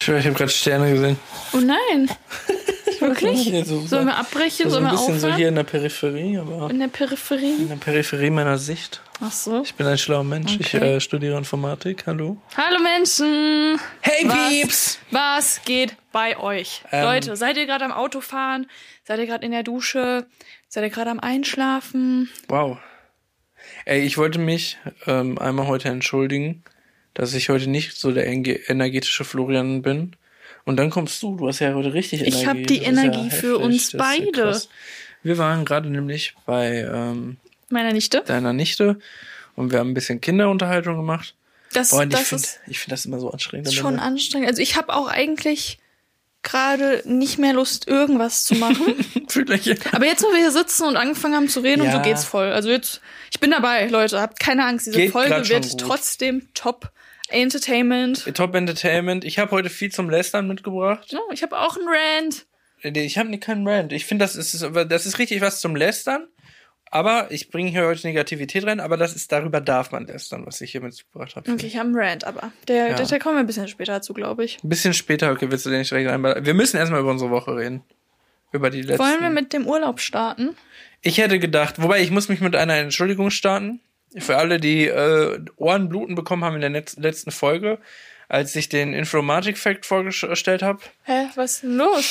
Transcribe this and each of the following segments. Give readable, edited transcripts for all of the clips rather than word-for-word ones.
Ich habe gerade Sterne gesehen. Oh nein. Wirklich? Ja, Sollen wir abbrechen? so Sollen ein wir bisschen aufhören? so hier in der Peripherie, aber In der Peripherie? in der Peripherie meiner Sicht. Ach so. Ich bin ein schlauer Mensch. Okay. Ich studiere Informatik. Hallo. Hallo Menschen! Hey Was? Pieps! Was geht bei euch? Leute, seid ihr gerade am Autofahren? Seid ihr gerade in der Dusche? Seid ihr gerade am Einschlafen? Wow. Ey, ich wollte mich einmal heute entschuldigen, dass ich heute nicht so der energetische Florian bin. Und dann kommst du. Du hast ja heute richtig Energie. Ich habe die Das ist Energie für heftig. uns Das ist ja beide. krass. Wir waren gerade nämlich bei Meiner Nichte? deiner Nichte und wir haben ein bisschen Kinderunterhaltung gemacht. Das Boah, und ich ist finde das immer so anstrengend. schon anstrengend. Also ich habe auch eigentlich gerade nicht mehr Lust, irgendwas zu machen. Vielleicht. Aber jetzt, wo wir hier sitzen und angefangen haben zu reden, und so Ja. geht's voll. Also jetzt, ich bin dabei, Leute. Habt keine Angst. Diese Geht Folge grad schon wird gut. trotzdem top Entertainment. Top Entertainment. Ich habe heute viel zum Lästern mitgebracht. Oh, ich habe auch einen Rant. Ich habe keinen Rant. Ich finde, das ist richtig was zum Lästern. Aber ich bringe hier heute Negativität rein. Aber darüber darf man lästern, was ich hier mitgebracht habe. Okay, ich habe einen Rant, aber der kommen wir ein bisschen später dazu, glaube ich. Ein bisschen später, okay, willst du den nicht direkt rein? Wir müssen erstmal über unsere Woche reden. Über die letzten. Wollen wir mit dem Urlaub starten? Ich hätte gedacht, wobei ich muss mich mit einer Entschuldigung starten. Für alle, die Ohrenbluten bekommen haben in der letzten Folge, als ich den Informatik-Fact vorgestellt habe. Hä, was ist denn los?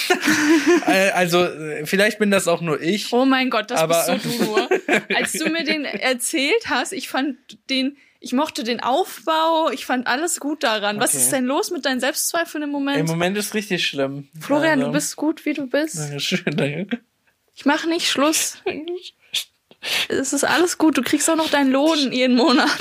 Also, vielleicht bin das auch nur ich. Oh mein Gott, das Aber- bist so du nur. Als du mir den erzählt hast, ich mochte den Aufbau, ich fand alles gut daran. Was Okay. ist denn los mit deinen Selbstzweifeln im Moment? Im Moment ist richtig schlimm. Florian, Also, du bist gut, wie du bist. Dankeschön, danke. Ich mache nicht Schluss. Es ist alles gut. Du kriegst auch noch deinen Lohn jeden Monat.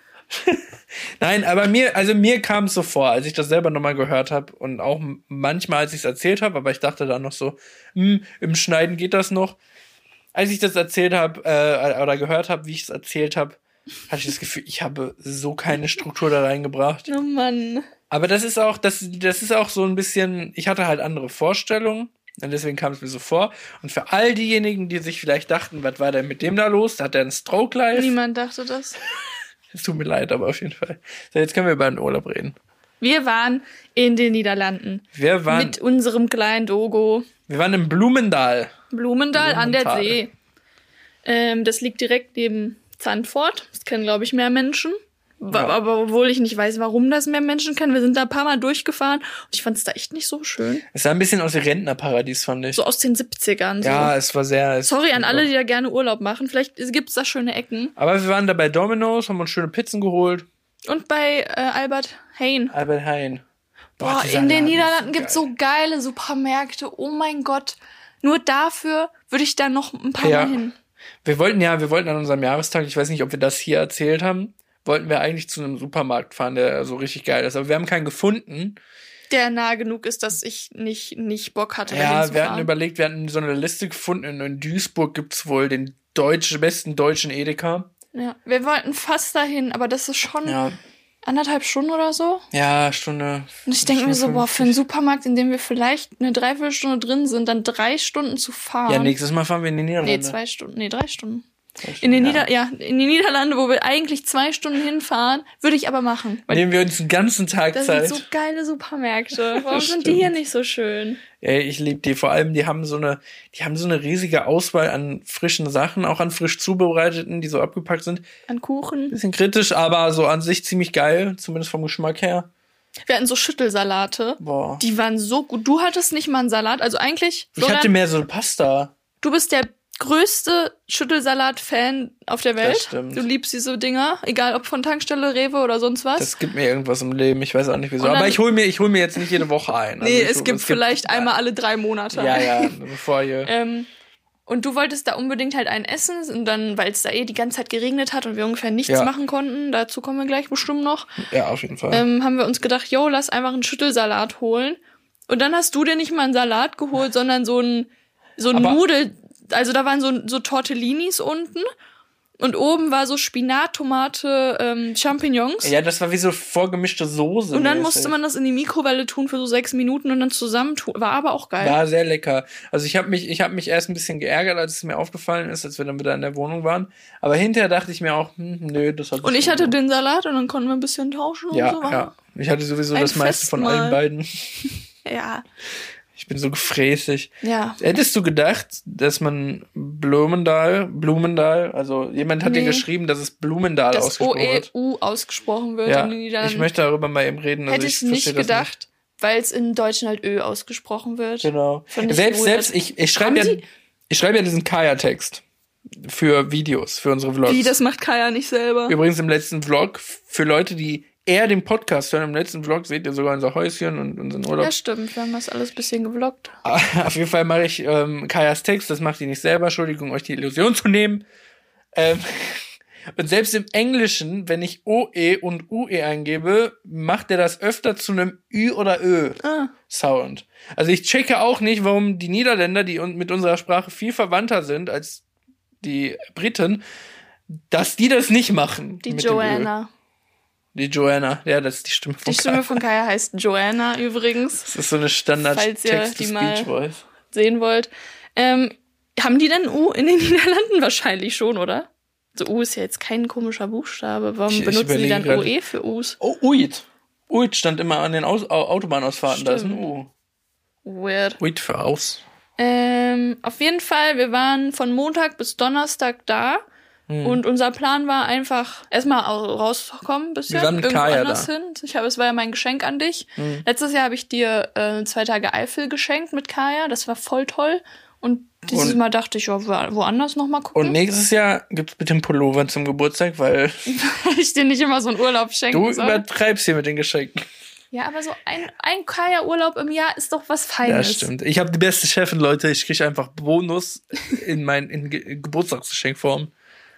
Nein, aber mir kam es so vor, als ich das selber nochmal gehört habe und auch manchmal, als ich es erzählt habe, aber ich dachte dann noch so, im Schneiden geht das noch. Als ich das erzählt habe oder gehört habe, wie ich es erzählt habe, hatte ich das Gefühl, ich habe so keine Struktur da reingebracht. Oh Mann. Aber das ist auch so ein bisschen, ich hatte halt andere Vorstellungen und deswegen kam es mir so vor. Und für all diejenigen, die sich vielleicht dachten, was war denn mit dem da los? Hat der einen Stroke live? Niemand dachte das. Es tut mir leid, aber auf jeden Fall. So, jetzt können wir über den Urlaub reden. Wir waren in den Niederlanden. Wir waren Mit unserem kleinen Dogo. in Blumendal. Blumendahl an der Blumenthal. See. Das liegt direkt neben Zandvoort. Das kennen, glaube ich, mehr Menschen. Ja. Aber obwohl ich nicht weiß, warum das mehr Menschen kennen. Wir sind da ein paar Mal durchgefahren und ich fand es da echt nicht so schön. Es sah ein bisschen aus wie Rentnerparadies, fand ich. So aus den 70ern. Ja, So. es war sehr... Sorry an alle, die da gerne Urlaub machen. Vielleicht gibt's da schöne Ecken. Aber wir waren da bei Domino's, haben uns schöne Pizzen geholt. Und bei Albert Heijn. Albert Heijn. Boah, dieser in den Laden ist Niederlanden gibt's geil. so geile Supermärkte. Oh mein Gott. Nur dafür würde ich da noch ein paar Ja. Mal hin. Wir wollten an unserem Jahrestag, ich weiß nicht, ob wir das hier erzählt haben, wollten wir eigentlich zu einem Supermarkt fahren, der so richtig geil ist. Aber wir haben keinen gefunden. Der nah genug ist, dass ich nicht Bock hatte, dahin Ja, zu wir fahren. hatten überlegt, wir hatten so eine Liste gefunden. In Duisburg gibt's wohl den besten deutschen Edeka. Ja, wir wollten fast dahin, aber das ist schon Ja, 1,5 Stunden oder so. ja, Stunde. Und ich denke mir so, Stunde boah, für einen 50. Supermarkt, in dem wir vielleicht eine Dreiviertelstunde drin sind, dann 3 Stunden zu fahren. Ja, nächstes Mal fahren wir in die Niederlande. Nee, 2 Stunden. Nee, 3 Stunden. 2 In Stunden, in die Niederlande, wo wir eigentlich 2 Stunden hinfahren, würde ich aber machen. Weil Nehmen wir uns den ganzen Tag das Zeit. sind so geile Supermärkte. Warum Das sind die stimmt. hier nicht so schön? Ey, ich liebe die. Vor allem, die haben so eine riesige Auswahl an frischen Sachen, auch an frisch zubereiteten, die so abgepackt sind. An Kuchen. Bisschen kritisch, aber so an sich ziemlich geil, zumindest vom Geschmack her. Wir hatten so Schüttelsalate. Boah. Die waren so gut. Du hattest nicht mal einen Salat. Also eigentlich, Ich hatte Florian, mehr so Pasta. du bist der größte Schüttelsalat-Fan auf der Welt. Das stimmt. Du liebst diese Dinger, egal ob von Tankstelle, Rewe oder sonst was. Das gibt mir irgendwas im Leben, ich weiß auch nicht wieso. Und dann- Aber ich hol mir jetzt nicht jede Woche ein. Also nee, ich es hol- gibt vielleicht einmal alle 3 Monate. Ja, bevor ihr... Und du wolltest da unbedingt halt einen essen und dann, weil es da die ganze Zeit geregnet hat und wir ungefähr nichts Ja. machen konnten, dazu kommen wir gleich bestimmt noch, Ja, auf jeden Fall. haben wir uns gedacht, yo, lass einfach einen Schüttelsalat holen. Und dann hast du dir nicht mal einen Salat geholt, sondern so ein Aber- Nudel, also da waren so Tortellinis unten Und oben war so Spinat, Tomate, Champignons. Ja, das war wie so vorgemischte Soße. Und dann musste man das in die Mikrowelle tun für so 6 Minuten und dann zusammentun. War aber auch geil. War sehr lecker. Also ich hab mich erst ein bisschen geärgert, als es mir aufgefallen ist, als wir dann wieder in der Wohnung waren. Aber hinterher dachte ich mir auch, nö, das hat. Und ich hatte den Salat und dann konnten wir ein bisschen tauschen ja, und so. Ja, ich hatte sowieso das meiste von allen beiden. Ja. Ich bin so gefräßig. Ja. Hättest du gedacht, dass man Blumendal, also jemand hat dir geschrieben, dass es Blumendal ausgesprochen wird? Dass OEU ausgesprochen wird. Ja, in den Niederlanden. ich möchte darüber mal eben reden. Hätte ich nicht gedacht, weil es in Deutschland halt Ö ausgesprochen wird. Genau. Ich schreibe ja diesen Kaya-Text für Videos, für unsere Vlogs. Wie, das macht Kaya nicht selber? Übrigens im letzten Vlog, für Leute, die eher den Podcast hören, im letzten Vlog seht ihr sogar unser Häuschen und unseren Urlaub. Ja, stimmt, wir haben das alles ein bisschen gevloggt. Auf jeden Fall mache ich Kajas Text, das macht die nicht selber, Entschuldigung, euch die Illusion zu nehmen. Und selbst im Englischen, wenn ich OE und UE eingebe, macht er das öfter zu einem Ü oder Ö-Sound. Also ich checke auch nicht, warum die Niederländer, die mit unserer Sprache viel verwandter sind als die Briten, dass die das nicht machen. Die Joanna. Die Joanna, ja, das ist die Stimme von Kaya. Die Stimme von Kaya heißt Joanna übrigens. Das ist so eine Standard-Text-to-Speech-Voice. Sehen wollt. Haben die denn U in den Niederlanden? Wahrscheinlich schon, oder? So U ist ja jetzt kein komischer Buchstabe. Warum benutzen die dann OE für U's? Oh, Uit. Uit stand immer an den Autobahnausfahrten. Da ist ein U. Weird. Uit für aus. Auf jeden Fall, wir waren von Montag bis Donnerstag da. Und unser Plan war einfach erstmal rauskommen, ein bisschen. Wir waren mit Kaya anders hin. Es war ja mein Geschenk an dich. Letztes Jahr habe ich dir 2 Tage Eifel geschenkt mit Kaya. Das war voll toll. Und dieses Mal dachte ich, ja, woanders noch mal gucken. Und nächstes Jahr gibt's mit dem Pullover zum Geburtstag, weil ich dir nicht immer so einen Urlaub schenken soll. Du übertreibst hier mit den Geschenken. Ja, aber so ein Kaya-Urlaub im Jahr ist doch was Feines. Ja, stimmt. Ich habe die beste Chefin, Leute. Ich kriege einfach Bonus in Geburtstagsgeschenkform.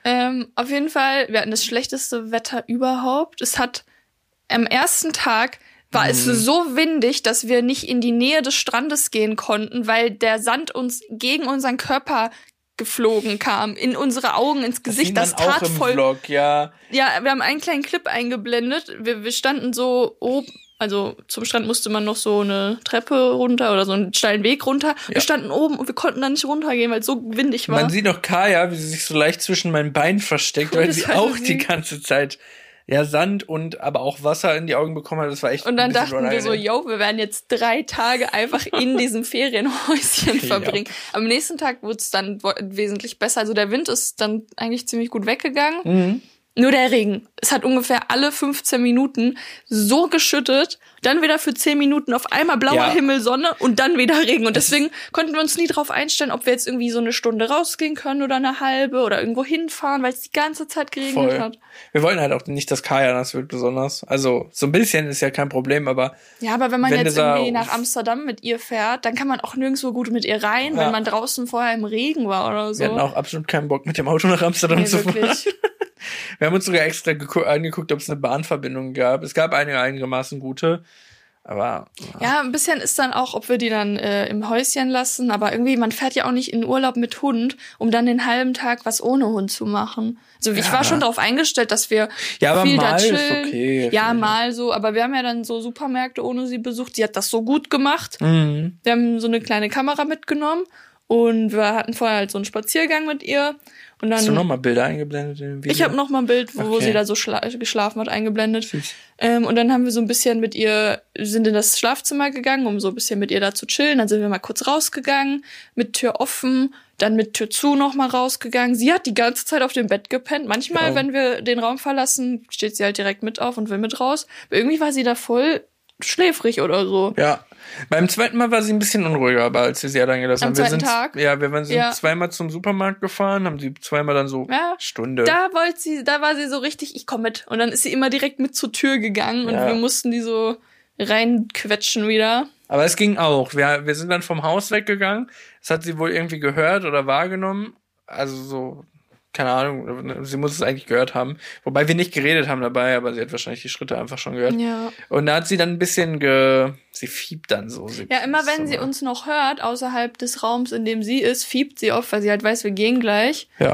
Auf jeden Fall, wir hatten das schlechteste Wetter überhaupt. Es hat am ersten Tag war es so windig, dass wir nicht in die Nähe des Strandes gehen konnten, weil der Sand uns gegen unseren Körper geflogen kam, in unsere Augen, ins Gesicht. Das tat auch im voll. Vlog, ja. Ja, wir haben einen kleinen Clip eingeblendet. Wir standen so oben. Also zum Strand musste man noch so eine Treppe runter oder so einen steilen Weg runter. Ja. Wir standen oben und wir konnten da nicht runtergehen, weil es so windig war. Man sieht noch Kaya, wie sie sich so leicht zwischen meinen Beinen versteckt, weil sie auch die ganze Zeit Sand und aber auch Wasser in die Augen bekommen hat. Das war echt. Und dann dachten wir so, wir werden jetzt 3 Tage einfach in diesem Ferienhäuschen verbringen. Am nächsten Tag wurde es dann wesentlich besser. Also der Wind ist dann eigentlich ziemlich gut weggegangen. Nur der Regen. Es hat ungefähr alle 15 Minuten so geschüttet, dann wieder für 10 Minuten auf einmal blauer Himmel, Sonne und dann wieder Regen. Und deswegen konnten wir uns nie drauf einstellen, ob wir jetzt irgendwie so eine Stunde rausgehen können oder eine halbe oder irgendwo hinfahren, weil es die ganze Zeit geregnet hat. Wir wollten halt auch nicht, dass Kaya nass wird besonders. Also so ein bisschen ist ja kein Problem, aber... Ja, aber wenn man jetzt irgendwie nach Amsterdam mit ihr fährt, dann kann man auch nirgendwo gut mit ihr rein, wenn man draußen vorher im Regen war oder so. Wir hatten auch absolut keinen Bock, mit dem Auto nach Amsterdam zu fahren. Wirklich. Wir haben uns sogar extra angeguckt, ob es eine Bahnverbindung gab. Es gab einige einigermaßen gute, aber... Ja, ein bisschen ist dann auch, ob wir die dann im Häuschen lassen, aber irgendwie, man fährt ja auch nicht in Urlaub mit Hund, um dann den halben Tag was ohne Hund zu machen. Also ich war schon darauf eingestellt, dass wir viel da chillen. Ist okay, ja, mal so, aber wir haben ja dann so Supermärkte ohne sie besucht. Die hat das so gut gemacht. Wir haben so eine kleine Kamera mitgenommen und wir hatten vorher halt so einen Spaziergang mit ihr. Und dann, hast du nochmal Bilder eingeblendet in dem Video? Ich habe nochmal ein Bild, wo sie da so geschlafen hat, eingeblendet. Und dann haben wir so ein bisschen mit ihr, sind in das Schlafzimmer gegangen, um so ein bisschen mit ihr da zu chillen. Dann sind wir mal kurz rausgegangen, mit Tür offen, dann mit Tür zu nochmal rausgegangen. Sie hat die ganze Zeit auf dem Bett gepennt. Manchmal, wenn wir den Raum verlassen, steht sie halt direkt mit auf und will mit raus. Aber irgendwie war sie da voll schläfrig oder so. Ja. Beim zweiten Mal war sie ein bisschen unruhiger, aber als wir sie allein gelassen haben. Am zweiten Tag? Ja, wir sind zweimal zum Supermarkt gefahren, haben sie zweimal dann so Stunde. Da war sie so richtig, ich komm mit. Und dann ist sie immer direkt mit zur Tür gegangen und wir mussten die so reinquetschen wieder. Aber es ging auch. Wir sind dann vom Haus weggegangen. Das hat sie wohl irgendwie gehört oder wahrgenommen. Also so, keine Ahnung, sie muss es eigentlich gehört haben. Wobei wir nicht geredet haben dabei, aber sie hat wahrscheinlich die Schritte einfach schon gehört. Ja. Und da hat sie dann ein bisschen sie fiebt dann so. Immer wenn sie uns noch hört, außerhalb des Raums, in dem sie ist, fiebt sie oft, weil sie halt weiß, wir gehen gleich. Ja.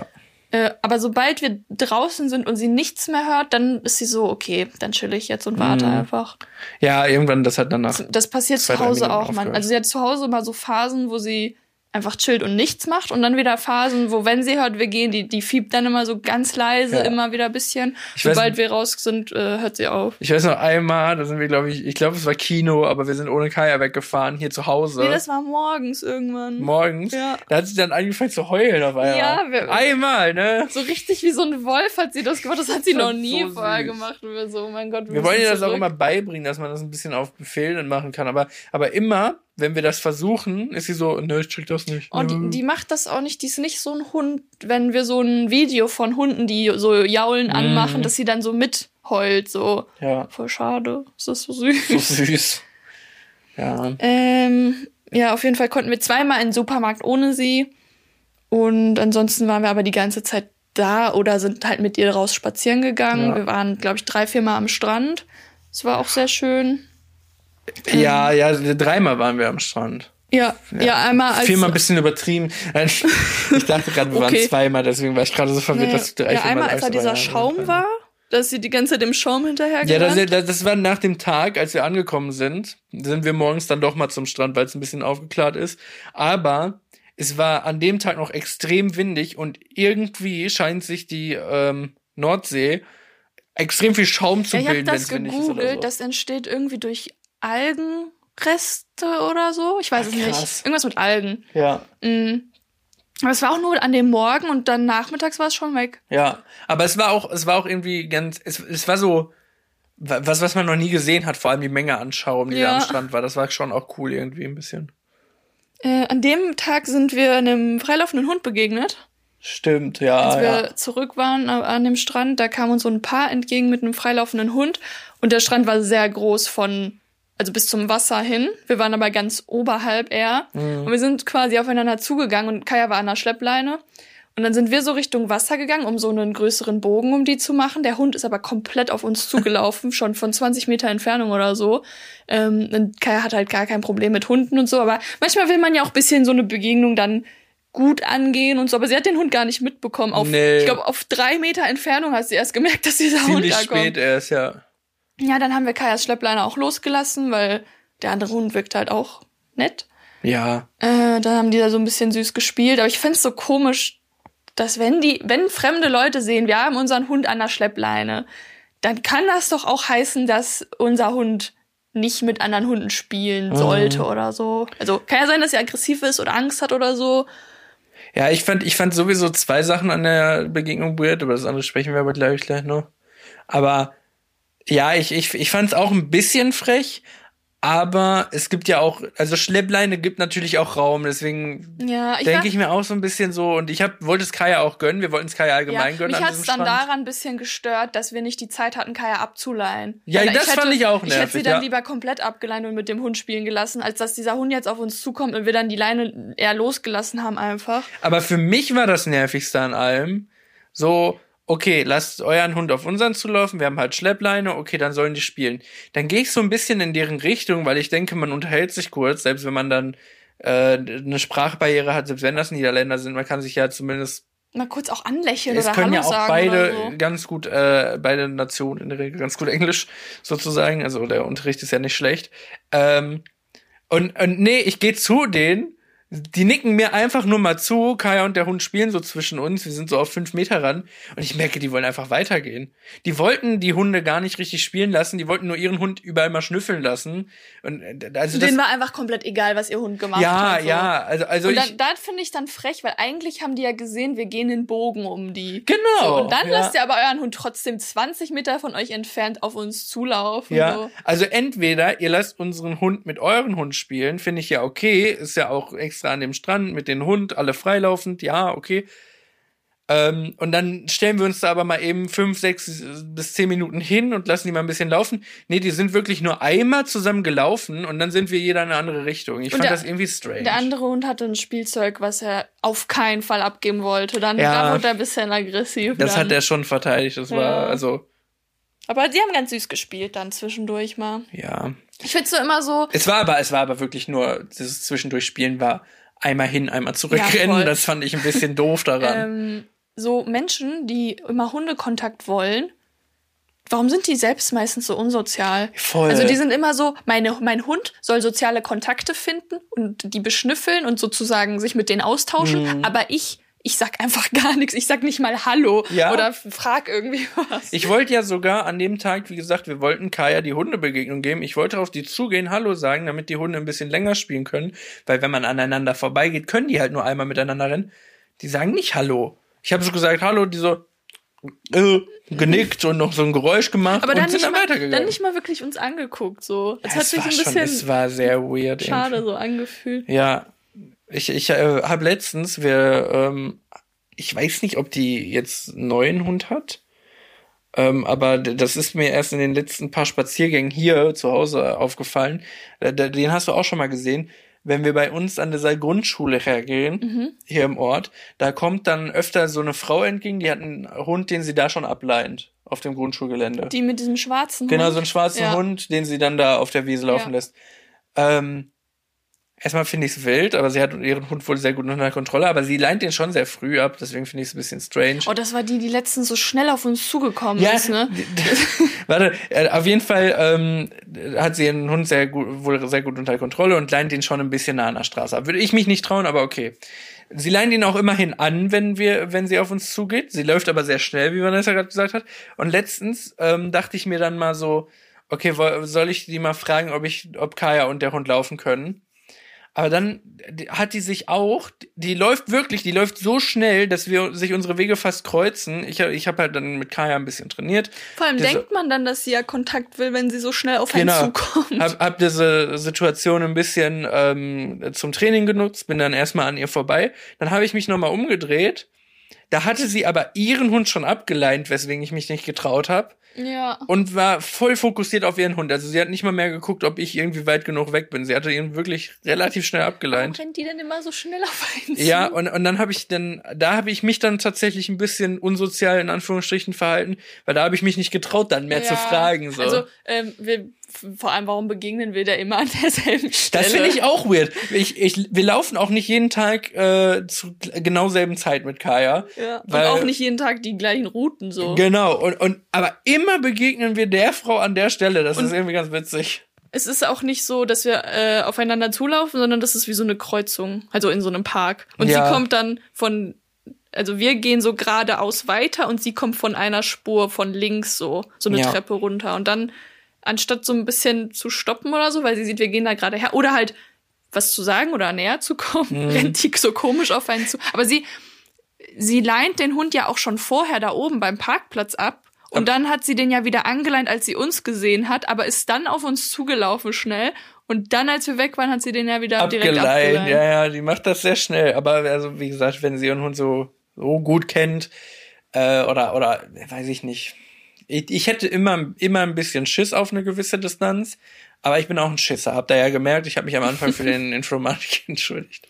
Aber sobald wir draußen sind und sie nichts mehr hört, dann ist sie so, okay, dann chill ich jetzt und warte einfach. Ja, irgendwann, das hat danach. Das passiert zu Hause auch, man. Also sie hat zu Hause mal so Phasen, wo sie einfach chillt und nichts macht und dann wieder Phasen, wo, wenn sie hört, wir gehen, die fiebt dann immer so ganz leise, immer wieder ein bisschen. Sobald wir raus sind, hört sie auf. Ich weiß noch einmal, da sind wir, glaube es war Kino, aber wir sind ohne Kaya weggefahren, hier zu Hause. Nee, das war morgens irgendwann. Morgens? Ja. Da hat sie dann angefangen zu heulen auf einmal. Ja. Einmal, ne? So richtig wie so ein Wolf hat sie das gemacht, das hat sie noch nie so vorher gemacht. Und wir so, oh mein Gott, wir wollen ihr das auch immer beibringen, dass man das ein bisschen auf Befehl dann machen kann, aber immer, wenn wir das versuchen, ist sie so, ne, ich check das nicht. Oh, die macht das auch nicht. Die ist nicht so ein Hund, wenn wir so ein Video von Hunden, die so jaulen anmachen, dass sie dann so mitheult, so. Ja. Voll schade. Ist das so süß. So süß. Ja. Ja, auf jeden Fall konnten wir zweimal in den Supermarkt ohne sie. Und ansonsten waren wir aber die ganze Zeit da oder sind halt mit ihr raus spazieren gegangen. Ja. Wir waren, glaube ich, 3-4 Mal am Strand. Es war auch sehr schön. Ja, 3-mal waren wir am Strand. Ja, einmal als... 4-mal ein bisschen übertrieben. Ich dachte gerade, wir waren 2-mal, deswegen war ich gerade so verwirrt, dass du 3-4 Mal... Ja, einmal, als da dieser Schaum war, dass sie die ganze Zeit im Schaum hinterhergerannt. Ja, das war nach dem Tag, als wir angekommen sind wir morgens dann doch mal zum Strand, weil es ein bisschen aufgeklärt ist. Aber es war an dem Tag noch extrem windig und irgendwie scheint sich die Nordsee extrem viel Schaum zu bilden, wenn es windig ist. Ich habe das gegoogelt, das entsteht irgendwie durch Algenreste oder so. Ich weiß es nicht. Irgendwas mit Algen. Ja. Aber es war auch nur an dem Morgen und dann nachmittags war es schon weg. Ja, aber es war auch irgendwie ganz, es war so, was man noch nie gesehen hat, vor allem die Menge an Schaum, die da am Strand war. Das war schon auch cool irgendwie ein bisschen. An dem Tag sind wir einem freilaufenden Hund begegnet. Stimmt, ja. Als wir zurück waren an dem Strand, da kam uns so ein Paar entgegen mit einem freilaufenden Hund und der Strand war sehr groß also bis zum Wasser hin. Wir waren aber ganz oberhalb eher. Und wir sind quasi aufeinander zugegangen und Kaya war an der Schleppleine. Und dann sind wir so Richtung Wasser gegangen, um so einen größeren Bogen um die zu machen. Der Hund ist aber komplett auf uns zugelaufen, schon von 20 Meter Entfernung oder so. Und Kaya hat halt gar kein Problem mit Hunden und so. Aber manchmal will man ja auch ein bisschen so eine Begegnung dann gut angehen und so. Aber sie hat den Hund gar nicht mitbekommen. Ich glaube, auf 3 Meter Entfernung hat sie erst gemerkt, dass dieser Hund da kommt. Ziemlich spät erst, ja. Ja, dann haben wir Kajas Schleppleine auch losgelassen, weil der andere Hund wirkt halt auch nett. Ja. Dann haben die da so ein bisschen süß gespielt. Aber ich find's so komisch, dass wenn fremde Leute sehen, wir haben unseren Hund an der Schleppleine, dann kann das doch auch heißen, dass unser Hund nicht mit anderen Hunden spielen sollte oder so. Also kann ja sein, dass er aggressiv ist oder Angst hat oder so. Ja, ich fand sowieso 2 Sachen an der Begegnung weird, aber das andere sprechen wir aber gleich noch. Aber ja, ich fand es auch ein bisschen frech, aber es gibt ja auch, also Schleppleine gibt natürlich auch Raum, deswegen denke ich mir auch so ein bisschen so, und wollte es Kaya auch gönnen, wir wollten es Kaya allgemein gönnen. Mich hat es dann daran ein bisschen gestört, dass wir nicht die Zeit hatten, Kaya abzuleihen. Ja, das fand ich auch nervig. Ich hätte sie dann lieber komplett abgeleiht und mit dem Hund spielen gelassen, als dass dieser Hund jetzt auf uns zukommt und wir dann die Leine eher losgelassen haben einfach. Aber für mich war das Nervigste an allem, so, okay, lasst euren Hund auf unseren zulaufen, wir haben halt Schleppleine, okay, dann sollen die spielen. Dann gehe ich so ein bisschen in deren Richtung, weil ich denke, man unterhält sich kurz, selbst wenn man dann eine Sprachbarriere hat, selbst wenn das Niederländer sind, man kann sich ja zumindest mal kurz auch anlächeln oder Hallo sagen. Es können ja auch beide so. ganz gut, beide Nationen in der Regel ganz gut Englisch sozusagen, also der Unterricht ist ja nicht schlecht. Und nee, ich gehe zu denen, die nicken mir einfach nur mal zu, Kaya und der Hund spielen so zwischen uns, wir sind so auf 5 Meter ran und ich merke, die wollen einfach weitergehen. Die wollten die Hunde gar nicht richtig spielen lassen, die wollten nur ihren Hund überall mal schnüffeln lassen. Und also denen war einfach komplett egal, was ihr Hund gemacht hat. Ja, also und dann finde ich dann frech, weil eigentlich haben die ja gesehen, wir gehen den Bogen um die. Genau. So, und dann lasst ihr aber euren Hund trotzdem 20 Meter von euch entfernt auf uns zulaufen. Ja, so. Also entweder ihr lasst unseren Hund mit euren Hund spielen, finde ich ja okay, ist ja auch extra an dem Strand mit dem Hund, alle freilaufend, ja, okay. Und dann stellen wir uns da aber mal eben 5, 6 bis 10 Minuten hin und lassen die mal ein bisschen laufen. Nee, die sind wirklich nur einmal zusammen gelaufen und dann sind wir jeder in eine andere Richtung. Ich fand das irgendwie strange. Der andere Hund hatte ein Spielzeug, was er auf keinen Fall abgeben wollte. Da wurde er ein bisschen aggressiv. Das hat er schon verteidigt, das war, also... Aber sie haben ganz süß gespielt dann zwischendurch mal. Ja. Ich find's so immer so... Es war aber wirklich nur, dieses Zwischendurch Spielen war einmal hin, einmal zurückrennen. Das fand ich ein bisschen doof daran. so Menschen, die immer Hundekontakt wollen, warum sind die selbst meistens so unsozial? Voll. Also die sind immer so, mein Hund soll soziale Kontakte finden und die beschnüffeln und sozusagen sich mit denen austauschen, aber ich sag einfach gar nichts. Ich sag nicht mal Hallo oder frag irgendwie was. Ich wollte ja sogar an dem Tag, wie gesagt, wir wollten Kaya die Hundebegegnung geben. Ich wollte auf die zugehen, Hallo sagen, damit die Hunde ein bisschen länger spielen können. Weil wenn man aneinander vorbeigeht, können die halt nur einmal miteinander rennen. Die sagen nicht Hallo. Ich habe so gesagt Hallo, die so genickt und noch so ein Geräusch gemacht aber und sind dann weitergegangen. Dann nicht mal wirklich uns angeguckt. So. Es hat sich ein bisschen es war sehr weird. schade irgendwie. so angefühlt. Ja. Ich habe letztens, ich weiß nicht, ob die jetzt einen neuen Hund hat, aber das ist mir erst in den letzten paar Spaziergängen hier zu Hause aufgefallen. Den hast du auch schon mal gesehen. Wenn wir bei uns an dieser Grundschule hergehen, hier im Ort, da kommt dann öfter so eine Frau entgegen, die hat einen Hund, den sie da schon ableint, auf dem Grundschulgelände. Die mit diesem schwarzen Hund? Genau, so einen schwarzen Hund, den sie dann da auf der Wiese laufen lässt. Erstmal finde ich es wild, aber sie hat ihren Hund wohl sehr gut unter Kontrolle, aber sie leint den schon sehr früh ab, deswegen finde ich es ein bisschen strange. Oh, das war die letztens so schnell auf uns zugekommen ist, ne? Warte, auf jeden Fall hat sie ihren Hund wohl sehr gut unter Kontrolle und leint den schon ein bisschen nah an der Straße ab. Würde ich mich nicht trauen, aber okay. Sie leint ihn auch immerhin an, wenn sie auf uns zugeht. Sie läuft aber sehr schnell, wie Vanessa gerade gesagt hat. Und letztens dachte ich mir dann mal so, okay, soll ich die mal fragen, ob Kaya und der Hund laufen können? Aber dann hat die läuft so schnell, dass wir sich unsere Wege fast kreuzen. Ich hab halt dann mit Kaya ein bisschen trainiert. Vor allem denkt man dann, dass sie ja Kontakt will, wenn sie so schnell auf einen zukommt. Hab diese Situation ein bisschen zum Training genutzt, bin dann erstmal an ihr vorbei. Dann habe ich mich nochmal umgedreht. Da hatte sie aber ihren Hund schon abgeleint, weswegen ich mich nicht getraut habe. Ja. Und war voll fokussiert auf ihren Hund. Also sie hat nicht mal mehr geguckt, ob ich irgendwie weit genug weg bin. Sie hatte ihn wirklich relativ schnell abgeleint. Warum rennt die denn immer so schnell auf einen zu? Ja, und dann habe ich mich dann tatsächlich ein bisschen unsozial in Anführungsstrichen verhalten, weil da habe ich mich nicht getraut, dann mehr zu fragen. So. Also vor allem, warum begegnen wir da immer an derselben Stelle? Das finde ich auch weird. Wir laufen auch nicht jeden Tag zu genau selben Zeit mit Kaya. Ja. Und auch nicht jeden Tag die gleichen Routen so. Genau. Aber immer begegnen wir der Frau an der Stelle. Das ist irgendwie ganz witzig. Es ist auch nicht so, dass wir aufeinander zulaufen, sondern das ist wie so eine Kreuzung, also in so einem Park. Und sie kommt dann also wir gehen so geradeaus weiter und sie kommt von einer Spur von links so eine Treppe runter. Und dann, anstatt so ein bisschen zu stoppen oder so, weil sie sieht, wir gehen da gerade her, oder halt was zu sagen oder näher zu kommen, rennt die so komisch auf einen zu. Aber sie leint den Hund ja auch schon vorher da oben beim Parkplatz ab. Und dann hat sie den ja wieder angeleint, als sie uns gesehen hat, aber ist dann auf uns zugelaufen schnell. Und dann, als wir weg waren, hat sie den ja wieder direkt abgeleint. Ja, die macht das sehr schnell. Aber also wie gesagt, wenn sie ihren Hund so gut kennt, oder weiß ich nicht. Ich hätte immer ein bisschen Schiss auf eine gewisse Distanz, aber ich bin auch ein Schisser. Habt ihr ja gemerkt, ich habe mich am Anfang für den Informatik entschuldigt.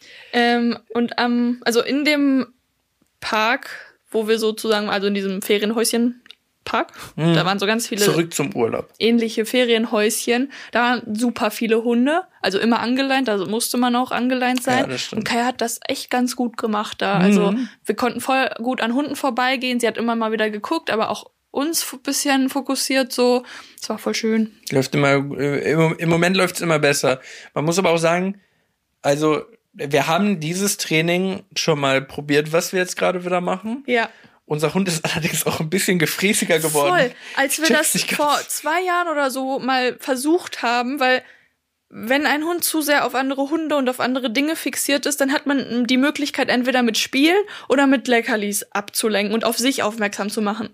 Also in dem Park, wo wir sozusagen, also in diesem Ferienhäuschen Park, da waren so ganz viele zurück zum Urlaub. Ähnliche Ferienhäuschen. Da waren super viele Hunde, also immer angeleint, also musste man auch angeleint sein. Ja, das stimmt. Und Kaya hat das echt ganz gut gemacht da. Also wir konnten voll gut an Hunden vorbeigehen. Sie hat immer mal wieder geguckt, aber auch uns ein bisschen fokussiert so. Es war voll schön. Läuft immer, im Moment läuft's immer besser. Man muss aber auch sagen, also wir haben dieses Training schon mal probiert, was wir jetzt gerade wieder machen. Ja. Unser Hund ist allerdings auch ein bisschen gefräßiger geworden. Voll. Als wir das vor 2 Jahren oder so mal versucht haben, weil wenn ein Hund zu sehr auf andere Hunde und auf andere Dinge fixiert ist, dann hat man die Möglichkeit, entweder mit Spielen oder mit Leckerlis abzulenken und auf sich aufmerksam zu machen.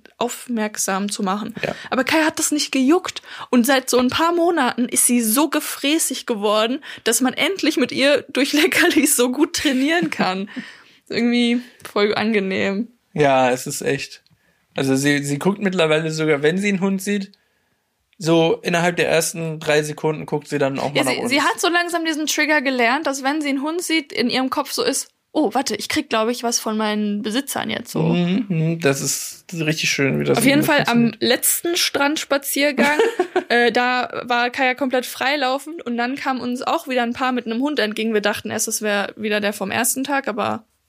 Ja. Aber Kai hat das nicht gejuckt. Und seit so ein paar Monaten ist sie so gefräßig geworden, dass man endlich mit ihr durch Leckerlis so gut trainieren kann. Irgendwie voll angenehm. Ja, es ist echt. Also sie guckt mittlerweile sogar, wenn sie einen Hund sieht, so innerhalb der ersten 3 Sekunden guckt sie dann auch mal nach uns. Sie hat so langsam diesen Trigger gelernt, dass wenn sie einen Hund sieht, in ihrem Kopf so ist, oh, warte, ich krieg, glaube ich, was von meinen Besitzern jetzt so. Das ist richtig schön, wie das auf jeden Fall am letzten Strandspaziergang, da war Kaya komplett freilaufend und dann kam uns auch wieder ein Paar mit einem Hund entgegen. Wir dachten erst, es wäre wieder der vom ersten Tag, aber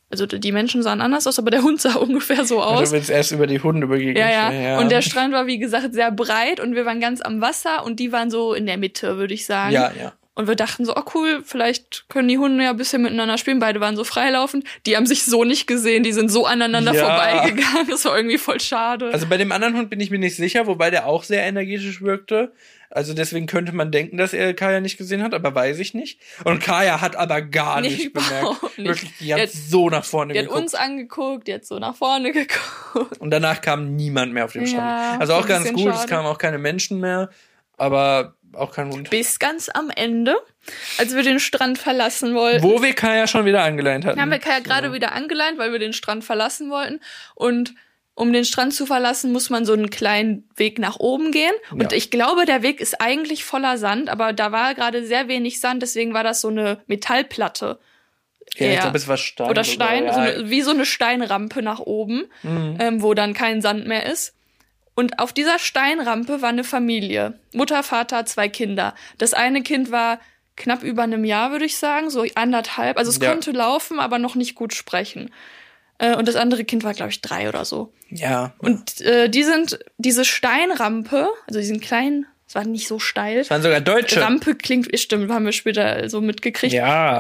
Also die Menschen sahen anders aus, aber der Hund sah ungefähr so aus. Du willst erst über die Hunde begegnen. Ja. Und der Strand war, wie gesagt, sehr breit und wir waren ganz am Wasser und die waren so in der Mitte, würde ich sagen. Ja. Und wir dachten so, cool, vielleicht können die Hunde ja ein bisschen miteinander spielen. Beide waren so freilaufend. Die haben sich so nicht gesehen, die sind so aneinander vorbeigegangen. Das war irgendwie voll schade. Also bei dem anderen Hund bin ich mir nicht sicher, wobei der auch sehr energetisch wirkte. Also deswegen könnte man denken, dass er Kaya nicht gesehen hat, aber weiß ich nicht. Und Kaya hat aber gar nicht bemerkt. Wirklich, die hat so nach vorne geguckt. Die hat uns angeguckt, die hat so nach vorne geguckt. Und danach kam niemand mehr auf den Strand. Also auch ganz gut, schade. Es kamen auch keine Menschen mehr, aber auch kein Hund. Bis ganz am Ende, als wir den Strand verlassen wollten. Wo wir Kaya schon wieder angeleint hatten. Haben wir Kaya gerade wieder angeleint, weil wir den Strand verlassen wollten. Und um den Strand zu verlassen, muss man so einen kleinen Weg nach oben gehen. Und ich glaube, der Weg ist eigentlich voller Sand, aber da war gerade sehr wenig Sand, deswegen war das so eine Metallplatte. Ja, ich glaube, es war Stein. Oder Stein, wie so eine Steinrampe nach oben, wo dann kein Sand mehr ist. Und auf dieser Steinrampe war eine Familie. Mutter, Vater, 2 Kinder. Das eine Kind war knapp über einem Jahr, würde ich sagen, so 1,5. Also es konnte laufen, aber noch nicht gut sprechen. Und das andere Kind war, glaube ich, 3 oder so. Ja. Und diese Steinrampe, also diesen kleinen, es war nicht so steil. Es waren sogar Deutsche. Rampe klingt, stimmt, haben wir später so mitgekriegt. Ja.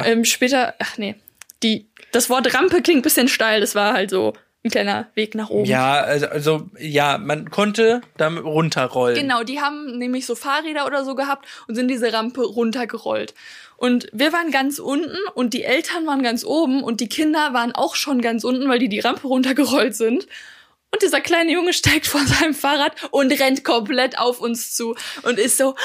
Das Wort Rampe klingt ein bisschen steil, das war halt so ein kleiner Weg nach oben. Ja, also man konnte da runterrollen. Genau, die haben nämlich so Fahrräder oder so gehabt und sind diese Rampe runtergerollt. Und wir waren ganz unten und die Eltern waren ganz oben und die Kinder waren auch schon ganz unten, weil die Rampe runtergerollt sind. Und dieser kleine Junge steigt von seinem Fahrrad und rennt komplett auf uns zu und ist so,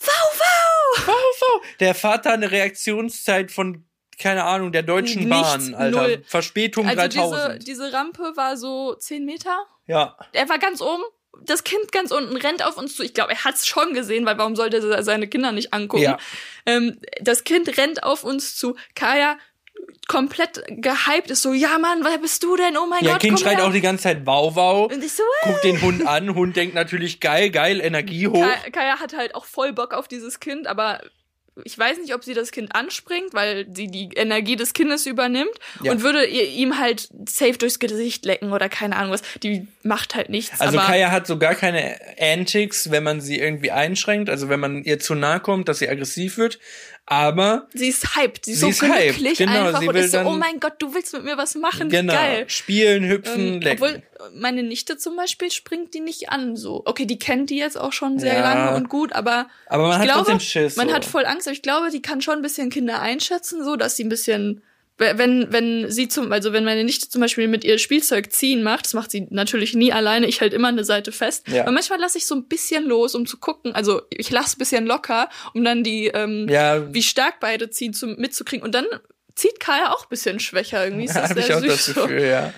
wow. Der Vater eine Reaktionszeit von, keine Ahnung, der Deutschen Bahn, Alter. 0. Verspätung also 3000. Diese Rampe war so 10 Meter. Ja. Er war ganz oben. Das Kind ganz unten rennt auf uns zu. Ich glaube, er hat's schon gesehen, weil warum sollte er seine Kinder nicht angucken? Ja. Das Kind rennt auf uns zu. Kaya komplett gehypt ist so, ja Mann, wer bist du denn? Oh mein Gott, Kind schreit auch die ganze Zeit wow. Und ich so, guckt den Hund an. Hund denkt natürlich geil, Energie hoch. Kaya hat halt auch voll Bock auf dieses Kind, aber ich weiß nicht, ob sie das Kind anspringt, weil sie die Energie des Kindes übernimmt und würde ihm halt safe durchs Gesicht lecken oder keine Ahnung was. Die macht halt nichts. Also Kaya hat so gar keine Antics, wenn man sie irgendwie einschränkt, also wenn man ihr zu nahe kommt, dass sie aggressiv wird. Aber sie ist hyped, sie ist so glücklich einfach sie und will ist so, oh mein Gott, du willst mit mir was machen, genau, geil. Spielen, hüpfen, lecken. Obwohl, meine Nichte zum Beispiel springt die nicht an, so. Okay, die kennt die jetzt auch schon sehr lange und gut, aber man hat trotzdem Schiss. Man hat voll Angst, aber ich glaube, die kann schon ein bisschen Kinder einschätzen, so, dass sie ein bisschen, wenn meine Nichte zum Beispiel mit ihr Spielzeug ziehen macht, das macht sie natürlich nie alleine, ich halte immer eine Seite fest. Ja. Aber manchmal lasse ich so ein bisschen los, um zu gucken, also ich lasse ein bisschen locker, um dann die, wie stark beide ziehen, mitzukriegen. Und dann zieht Kaya auch ein bisschen schwächer irgendwie. Ist das sehr süß. Das Gefühl, ja.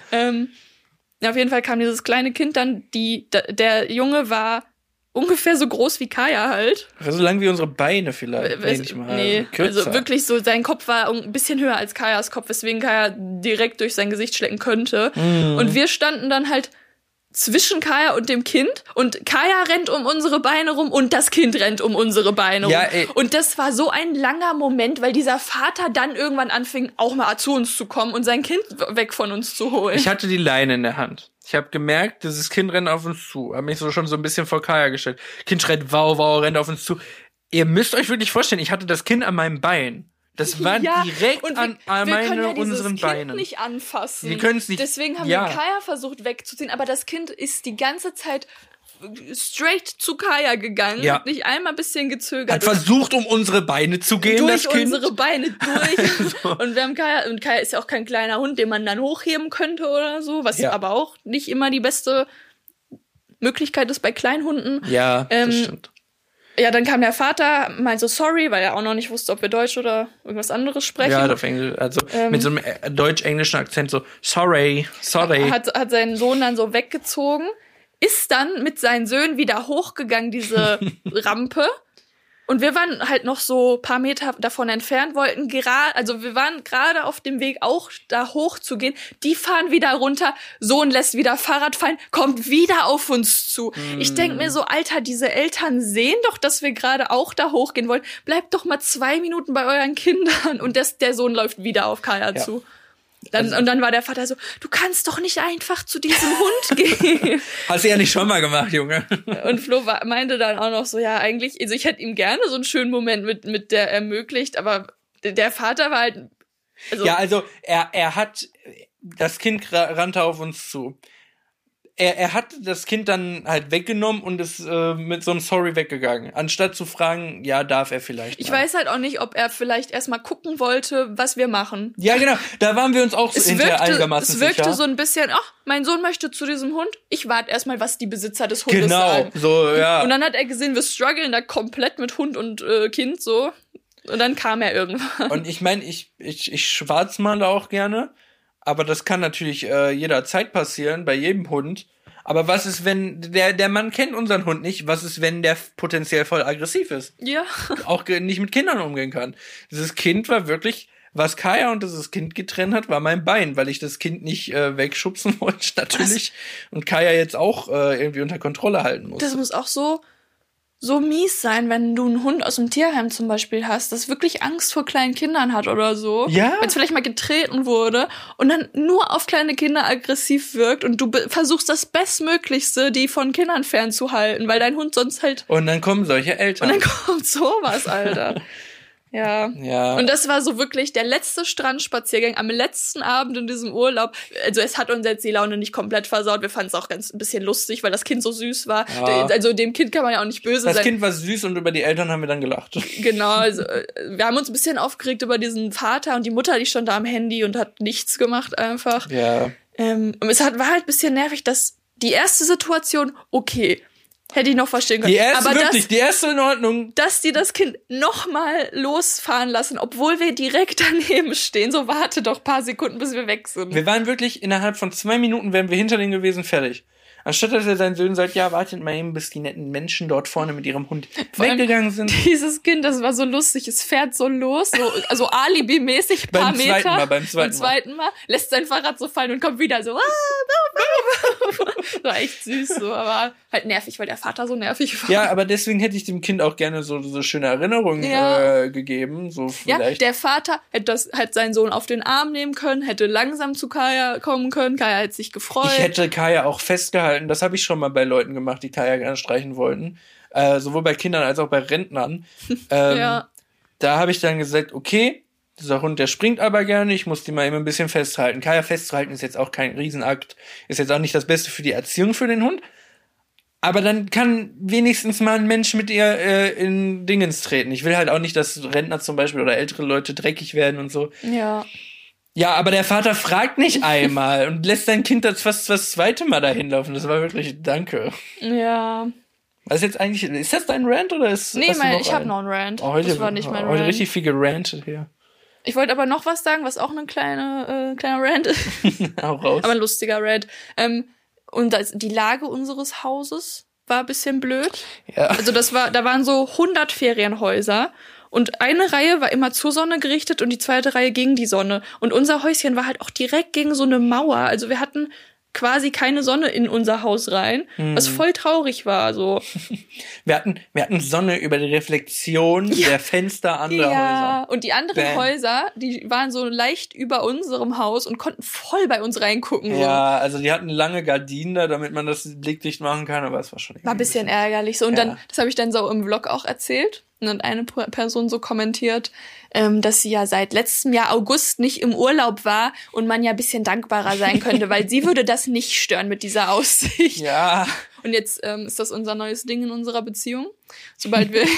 Auf jeden Fall kam dieses kleine Kind dann, der Junge war ungefähr so groß wie Kaya halt. So lang wie unsere Beine vielleicht. Nee, also wirklich so, sein Kopf war ein bisschen höher als Kayas Kopf, weswegen Kaya direkt durch sein Gesicht schlecken könnte. Und wir standen dann halt zwischen Kaya und dem Kind und Kaya rennt um unsere Beine rum und das Kind rennt um unsere Beine rum. Und das war so ein langer Moment, weil dieser Vater dann irgendwann anfing, auch mal zu uns zu kommen und sein Kind weg von uns zu holen. Ich hatte die Leine in der Hand. Ich habe gemerkt, dieses Kind rennt auf uns zu. Hab mich schon so ein bisschen vor Kaya gestellt. Kind schreit wow, rennt auf uns zu. Ihr müsst euch wirklich vorstellen, ich hatte das Kind an meinem Bein. Das war direkt an unseren Beinen. Wir können nicht anfassen. Wir können es nicht. Deswegen haben wir Kaya versucht wegzuziehen, aber das Kind ist die ganze Zeit straight zu Kaya gegangen, hat nicht einmal ein bisschen gezögert. Hat versucht, um unsere Beine zu gehen, das Kind. Durch unsere Beine durch. So. Und wir haben Kaya ist ja auch kein kleiner Hund, den man dann hochheben könnte oder so, was aber auch nicht immer die beste Möglichkeit ist bei Kleinhunden. Ja, das stimmt. Ja, dann kam der Vater, meinte so sorry, weil er auch noch nicht wusste, ob wir Deutsch oder irgendwas anderes sprechen. Ja, auf Englisch, also mit so einem deutsch-englischen Akzent so sorry. Hat seinen Sohn dann so weggezogen, ist dann mit seinen Söhnen wieder hochgegangen, diese Rampe. Und wir waren halt noch so ein paar Meter davon entfernt, wir waren gerade auf dem Weg auch da hoch zu gehen. Die fahren wieder runter, Sohn lässt wieder Fahrrad fallen, kommt wieder auf uns zu. Ich denk mir so, Alter, diese Eltern sehen doch, dass wir gerade auch da hochgehen wollen. Bleibt doch mal 2 Minuten bei euren Kindern. Und der Sohn läuft wieder auf Kaya zu. Und dann war der Vater so, du kannst doch nicht einfach zu diesem Hund gehen. Hast du ja nicht schon mal gemacht, Junge. Und Flo meinte dann auch noch so, ja, eigentlich, also ich hätte ihm gerne so einen schönen Moment mit der ermöglicht, aber der Vater war halt... Also er hat, das Kind rannte auf uns zu. Er hat das Kind dann halt weggenommen und ist mit so einem Sorry weggegangen. Anstatt zu fragen, ja, darf er vielleicht. Ich weiß halt auch nicht, ob er vielleicht erstmal gucken wollte, was wir machen. Ja, genau. Da waren wir uns auch so hinterher einigermaßen sicher. Es wirkte so ein bisschen, mein Sohn möchte zu diesem Hund. Ich warte erstmal, was die Besitzer des Hundes sagen. Genau, so, ja. Und dann hat er gesehen, wir strugglen da komplett mit Hund und Kind so. Und dann kam er irgendwann. Und ich meine, ich schwarzmale auch gerne. Aber das kann natürlich jederzeit passieren, bei jedem Hund. Aber was ist, wenn der Mann kennt unseren Hund nicht? Was ist, wenn der potenziell voll aggressiv ist? Ja. Auch nicht mit Kindern umgehen kann. Dieses Kind war wirklich, was Kaya und dieses Kind getrennt hat, war mein Bein, weil ich das Kind nicht wegschubsen wollte, natürlich. Was? Und Kaya jetzt auch irgendwie unter Kontrolle halten muss. Das muss auch so mies sein, wenn du einen Hund aus dem Tierheim zum Beispiel hast, das wirklich Angst vor kleinen Kindern hat oder so. Ja. Wenn es vielleicht mal getreten wurde und dann nur auf kleine Kinder aggressiv wirkt und du versuchst das Bestmöglichste, die von Kindern fernzuhalten, weil dein Hund sonst halt... Und dann kommen solche Eltern. Und dann kommt sowas, Alter. Ja. Und das war so wirklich der letzte Strandspaziergang am letzten Abend in diesem Urlaub. Also es hat uns jetzt die Laune nicht komplett versaut. Wir fanden es auch ein bisschen lustig, weil das Kind so süß war. Ja. Also dem Kind kann man ja auch nicht böse sein. Das Kind war süß und über die Eltern haben wir dann gelacht. Genau, also wir haben uns ein bisschen aufgeregt über diesen Vater und die Mutter, die stand da am Handy und hat nichts gemacht einfach. Ja. Und es war halt ein bisschen nervig, dass die erste Situation, okay, hätte ich noch verstehen können. Die erste in Ordnung. Dass die das Kind nochmal losfahren lassen, obwohl wir direkt daneben stehen. So, warte doch ein paar Sekunden, bis wir weg sind. Wir waren wirklich, innerhalb von 2 Minuten wären wir hinter denen gewesen, fertig. Anstatt dass er seinen Söhnen sagt, ja, wartet mal eben, bis die netten Menschen dort vorne mit ihrem Hund weggegangen sind. Dieses Kind, das war so lustig, es fährt so los, so Alibi-mäßig, paar Meter. Beim zweiten Mal. Lässt sein Fahrrad so fallen und kommt wieder so. So echt süß, so, aber halt nervig, weil der Vater so nervig war. Ja, aber deswegen hätte ich dem Kind auch gerne so schöne Erinnerungen gegeben. So vielleicht. Ja, der Vater hätte seinen Sohn auf den Arm nehmen können, hätte langsam zu Kaya kommen können. Kaya hätte sich gefreut. Ich hätte Kaya auch festgehalten. Das habe ich schon mal bei Leuten gemacht, die Kaya gerne streichen wollten. Sowohl bei Kindern als auch bei Rentnern. Da habe ich dann gesagt, okay, dieser Hund, der springt aber gerne, ich muss die mal eben ein bisschen festhalten. Kaya festzuhalten ist jetzt auch kein Riesenakt, ist jetzt auch nicht das Beste für die Erziehung für den Hund. Aber dann kann wenigstens mal ein Mensch mit ihr in Dingens treten. Ich will halt auch nicht, dass Rentner zum Beispiel oder ältere Leute dreckig werden und so. Ja. Ja, aber der Vater fragt nicht einmal und lässt sein Kind fast das zweite Mal dahin laufen. Das war wirklich, danke. Ja. Was ist das dein Rant oder ist Nee, ich habe noch einen Rant. Das war nicht mein Rant. Heute richtig viel gerantet hier. Ich wollte aber noch was sagen, was auch ein kleiner Rant ist. Hau raus. Aber ein lustiger Rant. Und die Lage unseres Hauses war ein bisschen blöd. Ja. Also da waren so 100 Ferienhäuser. Und eine Reihe war immer zur Sonne gerichtet und die zweite Reihe gegen die Sonne. Und unser Häuschen war halt auch direkt gegen so eine Mauer. Also wir hatten quasi keine Sonne in unser Haus rein, was voll traurig war. So. Wir hatten Sonne über die Reflexion der Fenster anderer Häuser. Ja, und die anderen Häuser, die waren so leicht über unserem Haus und konnten voll bei uns reingucken. So. Ja, also die hatten lange Gardinen da, damit man das blickdicht machen kann, aber es war schon war ein bisschen ärgerlich. So. Und dann, das habe ich dann so im Vlog auch erzählt. Und dann eine Person so kommentiert, dass sie ja seit letztem Jahr August nicht im Urlaub war und man ja ein bisschen dankbarer sein könnte, weil sie würde das nicht stören mit dieser Aussicht. Ja. Und jetzt ist das unser neues Ding in unserer Beziehung. Sobald wir...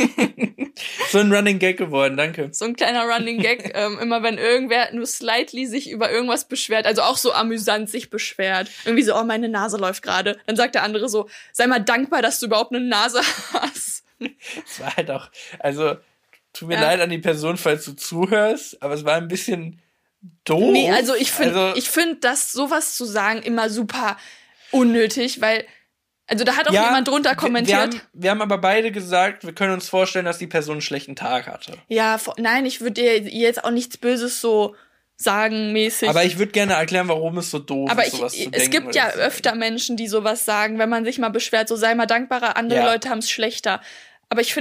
So ein Running Gag geworden, danke. So ein kleiner Running Gag. Immer wenn irgendwer nur slightly sich über irgendwas beschwert, also auch so amüsant sich beschwert. Irgendwie so, oh, meine Nase läuft gerade. Dann sagt der andere so, sei mal dankbar, dass du überhaupt eine Nase hast. Es war halt auch, also tut mir leid an die Person, falls du zuhörst, aber es war ein bisschen doof. Nee, also ich finde, dass sowas zu sagen immer super unnötig, weil, also da hat auch jemand drunter kommentiert. Wir haben aber beide gesagt, wir können uns vorstellen, dass die Person einen schlechten Tag hatte. Ja, nein, ich würde ihr jetzt auch nichts Böses so sagen mäßig. Aber ich würde gerne erklären, warum es so doof ist, sowas zu denken. Es gibt ja öfter Menschen, die sowas sagen, wenn man sich mal beschwert, so sei mal dankbarer, andere Leute haben es schlechter. Aber ich finde,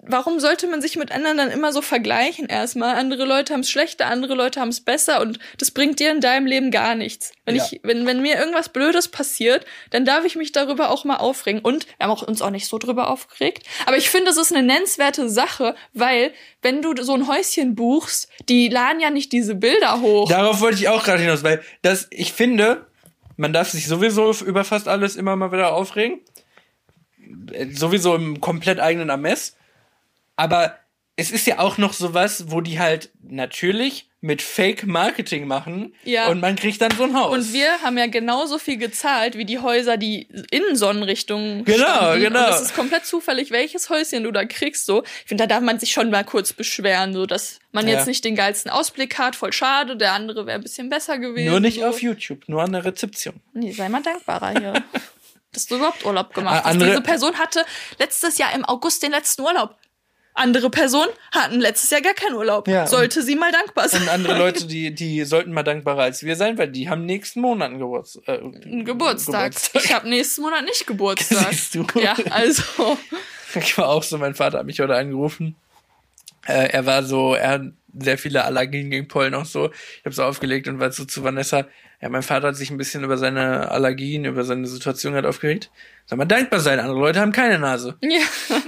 warum sollte man sich mit anderen dann immer so vergleichen erstmal? Andere Leute haben es schlechter, andere Leute haben es besser und das bringt dir in deinem Leben gar nichts. Wenn mir irgendwas Blödes passiert, dann darf ich mich darüber auch mal aufregen. Und wir haben uns auch nicht so drüber aufgeregt. Aber ich finde, es ist eine nennenswerte Sache, weil wenn du so ein Häuschen buchst, die laden ja nicht diese Bilder hoch. Darauf wollte ich auch gerade hinaus, weil ich finde, man darf sich sowieso über fast alles immer mal wieder aufregen. Sowieso im komplett eigenen Ermess. Aber es ist ja auch noch sowas, wo die halt natürlich mit Fake-Marketing machen und man kriegt dann so ein Haus. Und wir haben ja genauso viel gezahlt wie die Häuser, die in Sonnenrichtungen standen. Genau. Und es ist komplett zufällig, welches Häuschen du da kriegst. So. Ich finde, da darf man sich schon mal kurz beschweren, so dass man jetzt nicht den geilsten Ausblick hat. Voll schade, der andere wäre ein bisschen besser gewesen. Nur nicht so. Auf YouTube, nur an der Rezeption. Nee, sei mal dankbarer hier. Dass du überhaupt Urlaub gemacht hast. Diese Person hatte letztes Jahr im August den letzten Urlaub. Andere Personen hatten letztes Jahr gar keinen Urlaub. Ja, sollte sie mal dankbar sein. Und andere Leute, die sollten mal dankbarer als wir sein, weil die haben nächsten Monat einen Geburtstag. Ich habe nächsten Monat nicht Geburtstag. Siehst du? Ja, also. Ich war auch so, mein Vater hat mich heute angerufen. Er hat sehr viele Allergien gegen Pollen auch so. Ich habe so aufgelegt und war so zu Vanessa. Ja, mein Vater hat sich ein bisschen über seine Allergien, über seine Situation halt aufgeregt. Soll man dankbar sein, andere Leute haben keine Nase. Ja.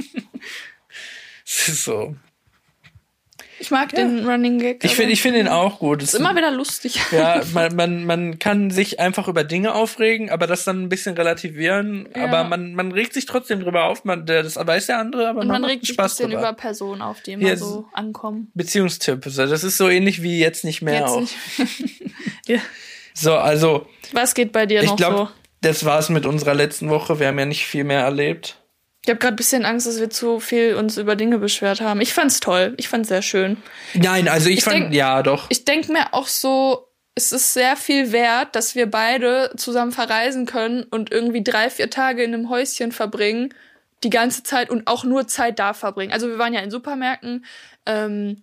Das ist so. Ich mag den Running Gag. Ich finde ihn auch gut. Ist immer wieder lustig. Ja, man kann sich einfach über Dinge aufregen, aber das dann ein bisschen relativieren. Ja. Aber man regt sich trotzdem drüber auf. Das weiß der andere, aber man regt sich ein bisschen über Personen auf, die immer so ankommen. Beziehungstipp. Das ist so ähnlich wie jetzt nicht mehr auch. Ja. So, also. Was geht bei dir noch so? Ich glaube, das war's mit unserer letzten Woche. Wir haben ja nicht viel mehr erlebt. Ich habe gerade ein bisschen Angst, dass wir zu viel uns über Dinge beschwert haben. Ich fand's toll. Ich fand's sehr schön. Nein, also doch. Ich denke mir auch so, es ist sehr viel wert, dass wir beide zusammen verreisen können und irgendwie 3-4 Tage in einem Häuschen verbringen, die ganze Zeit und auch nur Zeit da verbringen. Also wir waren ja in Supermärkten, wir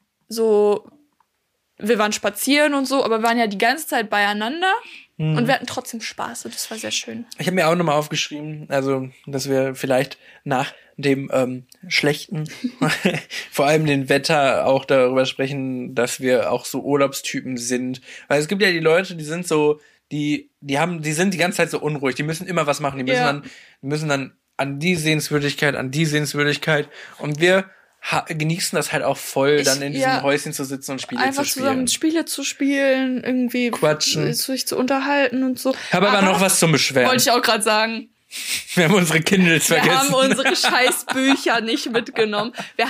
waren spazieren und so, aber wir waren ja die ganze Zeit beieinander. Und wir hatten trotzdem Spaß und das war sehr schön. Ich habe mir auch nochmal aufgeschrieben, also dass wir vielleicht nach dem schlechten, vor allem dem Wetter auch darüber sprechen, dass wir auch so Urlaubstypen sind. Weil es gibt ja die Leute, die sind so, die sind die ganze Zeit so unruhig, die müssen immer was machen, die müssen dann an die Sehenswürdigkeit und wir genießen das halt auch voll, dann in diesem Häuschen zu sitzen und Spiele zu spielen. Einfach zusammen Spiele zu spielen, irgendwie quatschen, sich zu unterhalten und so. Habe aber noch was zum Beschweren. Wollte ich auch gerade sagen. Wir haben unsere Kindles vergessen. Wir haben unsere scheiß Bücher nicht mitgenommen.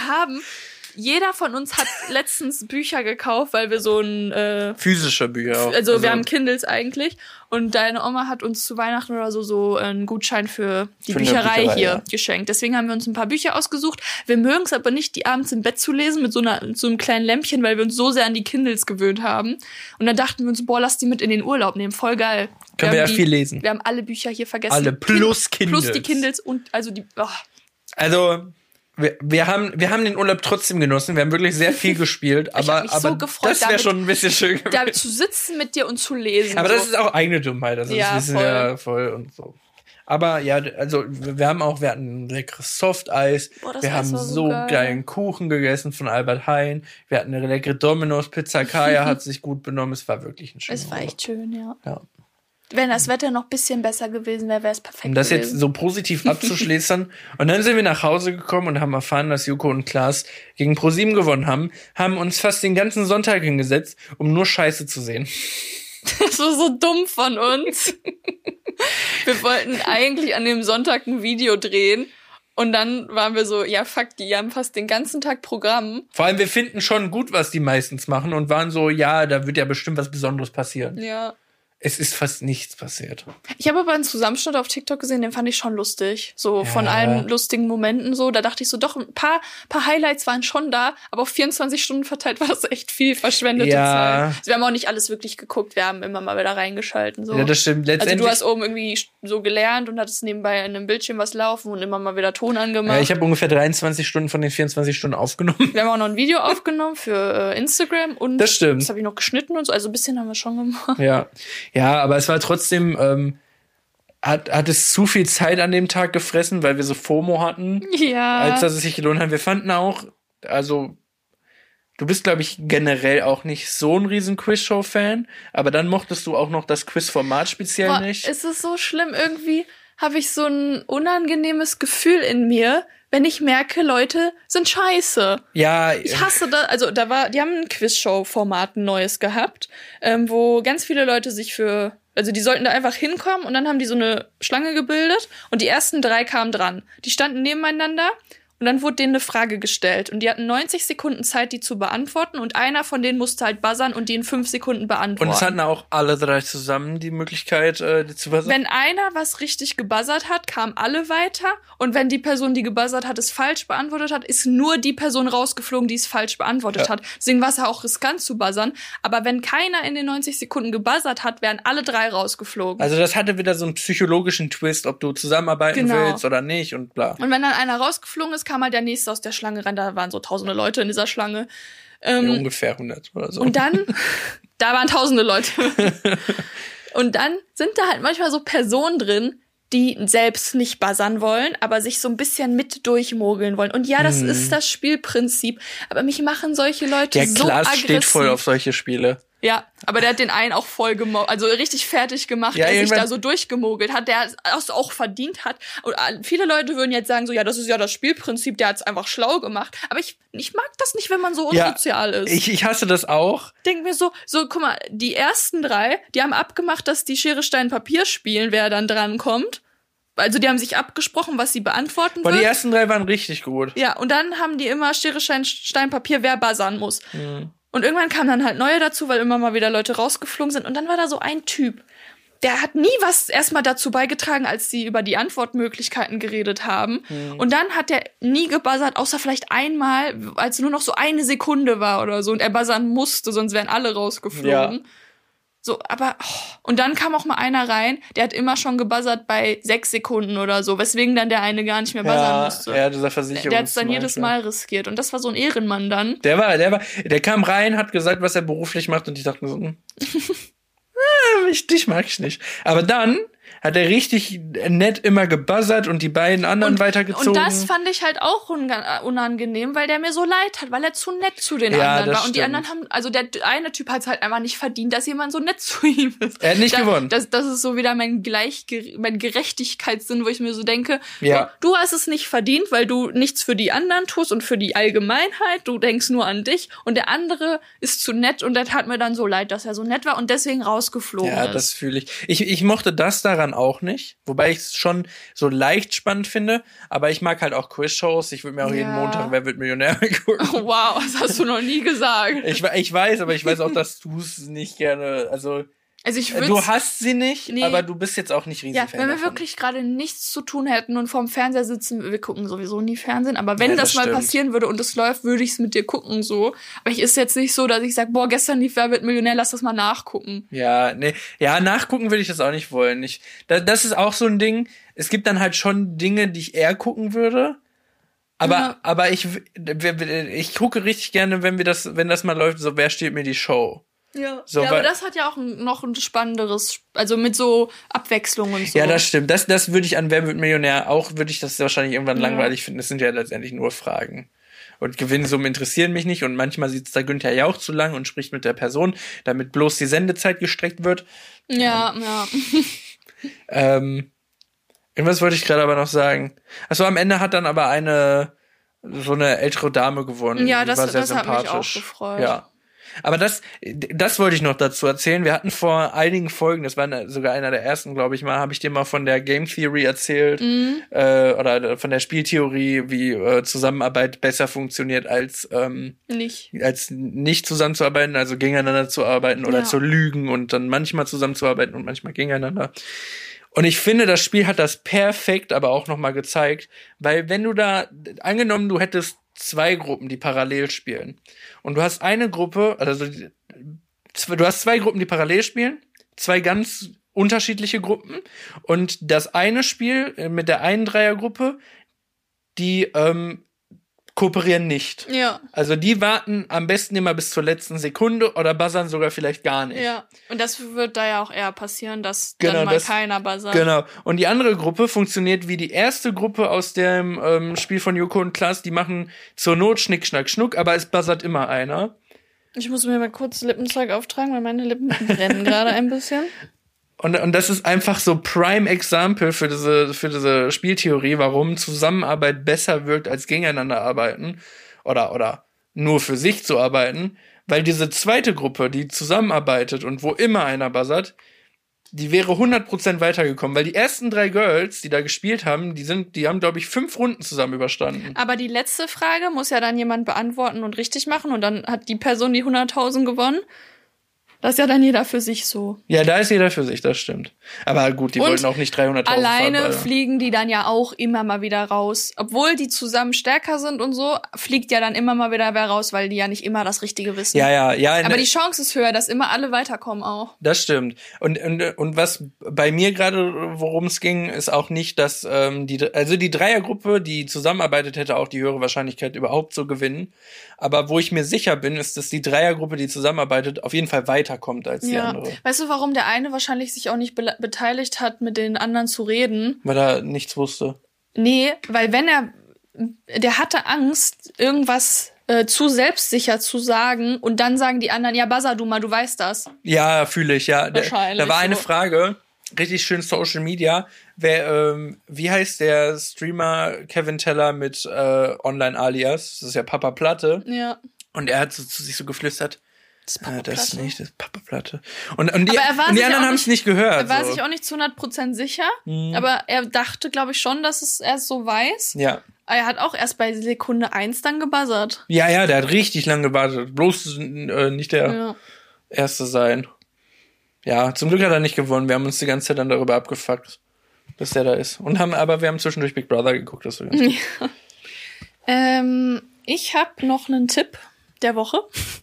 Jeder von uns hat letztens Bücher gekauft, weil wir so ein physische Bücher auch. Also wir haben Kindles eigentlich und deine Oma hat uns zu Weihnachten oder so einen Gutschein für die Bücherei hier geschenkt. Deswegen haben wir uns ein paar Bücher ausgesucht. Wir mögen es aber nicht, die abends im Bett zu lesen mit so einem kleinen Lämpchen, weil wir uns so sehr an die Kindles gewöhnt haben. Und dann dachten wir uns, lass die mit in den Urlaub nehmen. Voll geil. Können wir viel lesen. Wir haben alle Bücher hier vergessen. Alle plus Kindles. Plus die Kindles und also die... Oh. Also... Wir haben den Urlaub trotzdem genossen. Wir haben wirklich sehr viel gespielt, aber so gefreut, das wäre schon ein bisschen schön gewesen. Da zu sitzen mit dir und zu lesen. Aber das ist auch eigene Dummheit. Also das wissen wir voll und so. Aber ja, also wir hatten ein leckeres Softeis. Wir haben so geilen Kuchen gegessen von Albert Heijn. Wir hatten eine leckere Domino's Pizza. Kaya hat sich gut benommen. Es war wirklich ein schöner Urlaub. Es war echt schön, ja. Wenn das Wetter noch ein bisschen besser gewesen wäre, wäre es perfekt Um das gewesen. jetzt so positiv abzuschließen. Und dann sind wir nach Hause gekommen und haben erfahren, dass Joko und Klaas gegen ProSieben gewonnen haben uns fast den ganzen Sonntag hingesetzt, um nur Scheiße zu sehen. Das war so dumm von uns. Wir wollten eigentlich an dem Sonntag ein Video drehen. Und dann waren wir so, ja fuck, die haben fast den ganzen Tag Programm. Vor allem, wir finden schon gut, was die meistens machen und waren so, ja, da wird ja bestimmt was Besonderes passieren. Ja. Es ist fast nichts passiert. Ich habe aber einen Zusammenschnitt auf TikTok gesehen, den fand ich schon lustig. So von allen lustigen Momenten so. Da dachte ich so, doch, ein paar Highlights waren schon da, aber auf 24 Stunden verteilt war das echt viel verschwendete Zeit. Also wir haben auch nicht alles wirklich geguckt, wir haben immer mal wieder reingeschalten. So. Ja, das stimmt. Also du hast oben irgendwie so gelernt und hattest nebenbei an einem Bildschirm was laufen und immer mal wieder Ton angemacht. Ja, ich habe ungefähr 23 Stunden von den 24 Stunden aufgenommen. Wir haben auch noch ein Video aufgenommen für Instagram und das stimmt. Das habe ich noch geschnitten und so. Also ein bisschen haben wir schon gemacht. Ja, aber es war trotzdem hat es zu viel Zeit an dem Tag gefressen, weil wir so FOMO hatten, als dass es sich gelohnt hat. Wir fanden auch, also du bist, glaube ich, generell auch nicht so ein riesen Quizshow-Fan, aber dann mochtest du auch noch das Quizformat speziell nicht. Es ist so schlimm, irgendwie habe ich so ein unangenehmes Gefühl in mir, wenn ich merke, Leute sind scheiße. Ja. Ich hasse das, also die haben ein Quizshow-Format, ein neues gehabt, wo ganz viele Leute also die sollten da einfach hinkommen und dann haben die so eine Schlange gebildet und die ersten 3 kamen dran. Die standen nebeneinander. Und dann wurde denen eine Frage gestellt. Und die hatten 90 Sekunden Zeit, die zu beantworten. Und einer von denen musste halt buzzern und die in 5 Sekunden beantworten. Und es hatten auch alle 3 zusammen die Möglichkeit, die zu buzzern. Wenn einer was richtig gebuzzert hat, kamen alle weiter. Und wenn die Person, die gebuzzert hat, es falsch beantwortet hat, ist nur die Person rausgeflogen, die es falsch beantwortet hat. Deswegen war es ja auch riskant zu buzzern. Aber wenn keiner in den 90 Sekunden gebuzzert hat, wären alle 3 rausgeflogen. Also das hatte wieder so einen psychologischen Twist, ob du zusammenarbeiten willst oder nicht und bla. Und wenn dann einer rausgeflogen ist, kam halt der nächste aus der Schlange rein. Da waren so tausende Leute in dieser Schlange. Ungefähr 100 oder so. Und dann, da waren tausende Leute. Und dann sind da halt manchmal so Personen drin, die selbst nicht buzzern wollen, aber sich so ein bisschen mit durchmogeln wollen. Und ja, das ist das Spielprinzip. Aber mich machen solche Leute so Klaas aggressiv. steht voll auf solche Spiele. Ja, aber der hat den einen auch voll also richtig fertig gemacht, Ja, der sich da so durchgemogelt hat, der es auch verdient hat. Und viele Leute würden jetzt sagen so, ja, das ist ja das Spielprinzip, der hat es einfach schlau gemacht. Aber ich mag das nicht, wenn man so unsozial ist. Ich hasse das auch. Denk mir so, guck mal, die ersten 3, die haben abgemacht, dass die Schere, Stein, Papier spielen, wer dann dran kommt. Also die haben sich abgesprochen, was sie beantworten wollen. Die ersten 3 waren richtig gut. Ja, und dann haben die immer Schere, Stein, Papier, wer buzzern muss. Und irgendwann kamen dann halt neue dazu, weil immer mal wieder Leute rausgeflogen sind. Und dann war da so ein Typ, der hat nie was erstmal dazu beigetragen, als sie über die Antwortmöglichkeiten geredet haben. Und dann hat er nie gebuzzert, außer vielleicht einmal, als nur noch so 1 Sekunde war oder so. Und er buzzern musste, sonst wären alle rausgeflogen. Ja. So, aber, und dann kam auch mal einer rein, der hat immer schon gebuzzert bei 6 Sekunden oder so, weswegen dann der eine gar nicht mehr buzzern musste. Ja, dieser Versicherungs. Der hat es dann jedes Mal riskiert und das war so ein Ehrenmann dann. Der kam rein, hat gesagt, was er beruflich macht und ich dachte mir so, dich mag ich nicht. Aber dann hat er richtig nett immer gebuzzert und die beiden anderen weitergezogen. Und das fand ich halt auch unangenehm, weil der mir so leid hat, weil er zu nett zu den anderen war. Und die anderen haben, also der eine Typ hat es halt einfach nicht verdient, dass jemand so nett zu ihm ist. Er hat nicht gewonnen. Das ist so wieder mein Gerechtigkeitssinn, wo ich mir so denke, ja. Du hast es nicht verdient, weil du nichts für die anderen tust und für die Allgemeinheit. Du denkst nur an dich und der andere ist zu nett und der tat mir dann so leid, dass er so nett war und deswegen rausgeflogen ist. Ja, das fühle ich. Ich mochte das daran auch nicht, wobei ich es schon so leicht spannend finde, aber ich mag halt auch Quizshows. Ich würde mir auch jeden Montag Wer wird Millionär gucken. Oh, wow, das hast du noch nie gesagt. Ich weiß, aber ich weiß auch, dass du es nicht gerne, also du hast sie nicht, aber du bist jetzt auch nicht riesig Fan wenn wir wirklich gerade nichts zu tun hätten und vorm Fernseher sitzen, wir gucken sowieso nie Fernsehen, aber wenn das mal passieren würde und es läuft, würde ich es mit dir gucken so. Aber ich ist jetzt nicht so, dass ich sage, boah, gestern lief Wer wird Millionär, lass das mal nachgucken. Ja, nee, ja, nachgucken würde ich das auch nicht wollen. Das ist auch so ein Ding, es gibt dann halt schon Dinge, die ich eher gucken würde. Aber ich gucke richtig gerne, wenn das mal läuft, so Wer stiehlt mir die Show? Ja, so, aber das hat ja auch noch ein spannenderes, also mit so Abwechslung und so. Ja, das stimmt. Das würde ich an Wer wird Millionär auch, würde ich das wahrscheinlich irgendwann langweilig finden. Das sind ja letztendlich nur Fragen. Und Gewinnsummen interessieren mich nicht und manchmal sitzt da Günther Jauch zu lang und spricht mit der Person, damit bloß die Sendezeit gestreckt wird. Ja. Irgendwas wollte ich gerade aber noch sagen. Achso, am Ende hat dann aber so eine ältere Dame gewonnen. Ja, das hat mich auch gefreut. Ja. Aber das wollte ich noch dazu erzählen. Wir hatten vor einigen Folgen, das war sogar einer der ersten, glaube ich mal, habe ich dir mal von der Game Theory erzählt, oder von der Spieltheorie, wie Zusammenarbeit besser funktioniert als nicht zusammenzuarbeiten, also gegeneinander zu arbeiten oder zu lügen und dann manchmal zusammenzuarbeiten und manchmal gegeneinander. Und ich finde, das Spiel hat das perfekt aber auch nochmal gezeigt, weil wenn du angenommen, du hättest 2 Gruppen, die parallel spielen. Und du hast eine Gruppe, also du hast 2 Gruppen, die parallel spielen, 2 ganz unterschiedliche Gruppen. Und das eine Spiel mit der einen Dreiergruppe, die kooperieren nicht. Ja. Also die warten am besten immer bis zur letzten Sekunde oder buzzern sogar vielleicht gar nicht. Ja, und das wird da ja auch eher passieren, dass dann mal keiner buzzert. Genau. Und die andere Gruppe funktioniert wie die erste Gruppe aus dem Spiel von Joko und Klaas. Die machen zur Not Schnick, Schnack, Schnuck, aber es buzzert immer einer. Ich muss mir mal kurz Lippenzeug auftragen, weil meine Lippen brennen gerade ein bisschen. Und das ist einfach so Prime Example für diese Spieltheorie, warum Zusammenarbeit besser wirkt als gegeneinander arbeiten oder nur für sich zu arbeiten, weil diese zweite Gruppe, die zusammenarbeitet und wo immer einer buzzert, die wäre 100% weitergekommen, weil die ersten 3 Girls, die da gespielt haben, die haben, glaube ich, 5 Runden zusammen überstanden. Aber die letzte Frage muss ja dann jemand beantworten und richtig machen und dann hat die Person die 100.000 gewonnen. Das ist ja dann jeder für sich so. Ja, da ist jeder für sich, das stimmt. Aber gut, die wollten auch nicht 300.000 alleine fliegen die dann ja auch immer mal wieder raus. Obwohl die zusammen stärker sind und so, fliegt ja dann immer mal wieder wer raus, weil die ja nicht immer das Richtige wissen. Ja. Aber die Chance ist höher, dass immer alle weiterkommen auch. Das stimmt. Und was bei mir gerade, worum es ging, ist auch nicht, dass die Dreiergruppe, die zusammenarbeitet, hätte auch die höhere Wahrscheinlichkeit überhaupt zu gewinnen. Aber wo ich mir sicher bin, ist, dass die Dreiergruppe, die zusammenarbeitet, auf jeden Fall weiterkommt als die andere. Weißt du, warum der eine wahrscheinlich sich auch nicht beteiligt hat, mit den anderen zu reden? Weil er nichts wusste. Nee, weil der hatte Angst, irgendwas zu selbstsicher zu sagen und dann sagen die anderen, ja, buzzer du mal, du weißt das. Ja, fühle ich, ja. Wahrscheinlich. Da war eine Frage, richtig schön Social Media, wie heißt der Streamer Kevin Teller mit Online-Alias? Das ist ja Papa Platte. Ja. Und er hat zu sich so geflüstert, das ist Papa Platte. Das nicht, das ist Papa Platte. Und die anderen haben es nicht gehört. Er war sich auch nicht zu 100% sicher, aber er dachte, glaube ich, schon, dass er es so weiß. Ja. Er hat auch erst bei Sekunde 1 dann gebuzzert. Ja, der hat richtig lange gewartet. Bloß nicht der Erste sein. Ja, zum Glück hat er nicht gewonnen. Wir haben uns die ganze Zeit dann darüber abgefuckt, dass der da ist. Aber wir haben zwischendurch Big Brother geguckt. Das war ganz gut. Ich habe noch einen Tipp der Woche.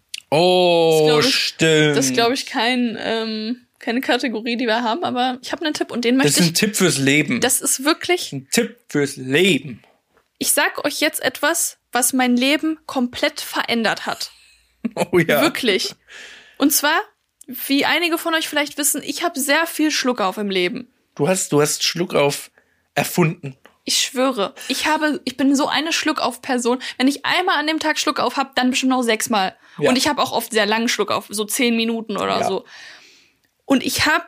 Oh, stimmt. Das ist, glaube ich, keine Kategorie, die wir haben, aber ich habe einen Tipp und den möchte ich... Das ist ein Tipp fürs Leben. Das ist wirklich... Ein Tipp fürs Leben. Ich sag euch jetzt etwas, was mein Leben komplett verändert hat. Oh ja. Wirklich. Und zwar, wie einige von euch vielleicht wissen, ich habe sehr viel Schluckauf im Leben. Du hast Schluckauf erfunden. Ich schwöre, ich bin so eine Schluckauf-Person. Wenn ich einmal an dem Tag Schluckauf habe, dann bestimmt noch 6-mal. Ja. Und ich habe auch oft sehr langen Schluckauf, so 10 Minuten oder so. Und ich habe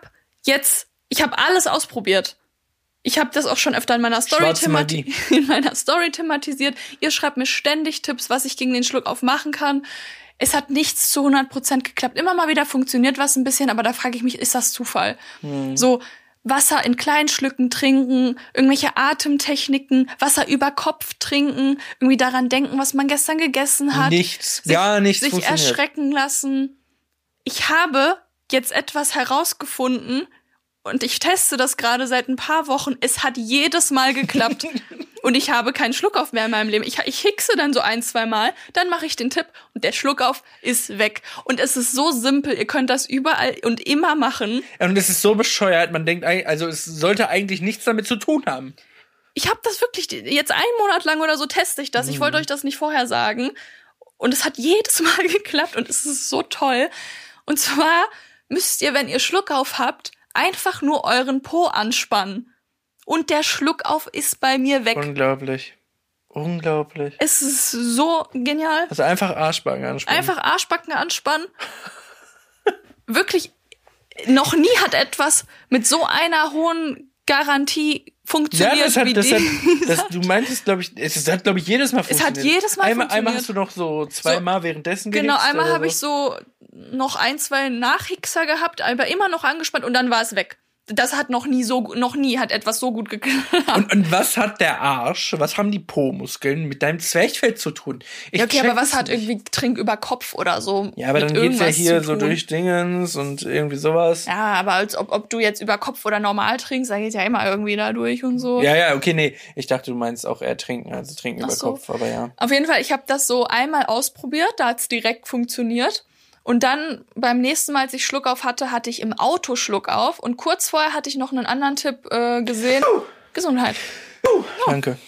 alles ausprobiert. Ich habe das auch schon öfter in meiner Story thematisiert. Ihr schreibt mir ständig Tipps, was ich gegen den Schluckauf machen kann. Es hat nichts zu 100% geklappt. Immer mal wieder funktioniert was ein bisschen, aber da frage ich mich, ist das Zufall? So Wasser in kleinen Schlücken trinken, irgendwelche Atemtechniken, Wasser über Kopf trinken, irgendwie daran denken, was man gestern gegessen hat. Gar nichts sich erschrecken lassen. Ich habe jetzt etwas herausgefunden und ich teste das gerade seit ein paar Wochen. Es hat jedes Mal geklappt. Und ich habe keinen Schluckauf mehr in meinem Leben. Ich hickse dann so 1-2 Mal, dann mache ich den Tipp und der Schluckauf ist weg. Und es ist so simpel, ihr könnt das überall und immer machen. Und es ist so bescheuert, man denkt, also es sollte eigentlich nichts damit zu tun haben. Ich habe das wirklich, jetzt 1 Monat lang oder so teste ich das. Ich wollte euch das nicht vorher sagen. Und es hat jedes Mal geklappt und es ist so toll. Und zwar müsst ihr, wenn ihr Schluckauf habt, einfach nur euren Po anspannen. Und der Schluckauf ist bei mir weg. Unglaublich. Es ist so genial. Also einfach Arschbacken anspannen. Wirklich, noch nie hat etwas mit so einer hohen Garantie funktioniert. Du meintest, glaube ich, es hat, glaube ich, jedes Mal funktioniert. Es hat jedes Mal funktioniert. Einmal hast du noch so 2-mal währenddessen gehickst. Genau, einmal habe ich so noch 1-2 Nachhickser gehabt, aber immer noch angespannt und dann war es weg. Das hat noch nie hat etwas so gut geklappt. Und was hat der Arsch, was haben die Po-Muskeln mit deinem Zwerchfell zu tun? Aber was hat irgendwie Trink über Kopf oder so? Ja, aber dann geht's ja hier so durch Dingens und irgendwie sowas. Ja, aber als ob du jetzt über Kopf oder normal trinkst, da geht ja immer irgendwie da durch und so. Ja, okay, nee. Ich dachte, du meinst auch eher trinken, also trinken über Kopf, aber ja. Auf jeden Fall, ich habe das so einmal ausprobiert, da hat's direkt funktioniert. Und dann beim nächsten Mal, als ich Schluckauf hatte, hatte ich im Auto Schluckauf. Und kurz vorher hatte ich noch einen anderen Tipp gesehen. Gesundheit. Danke.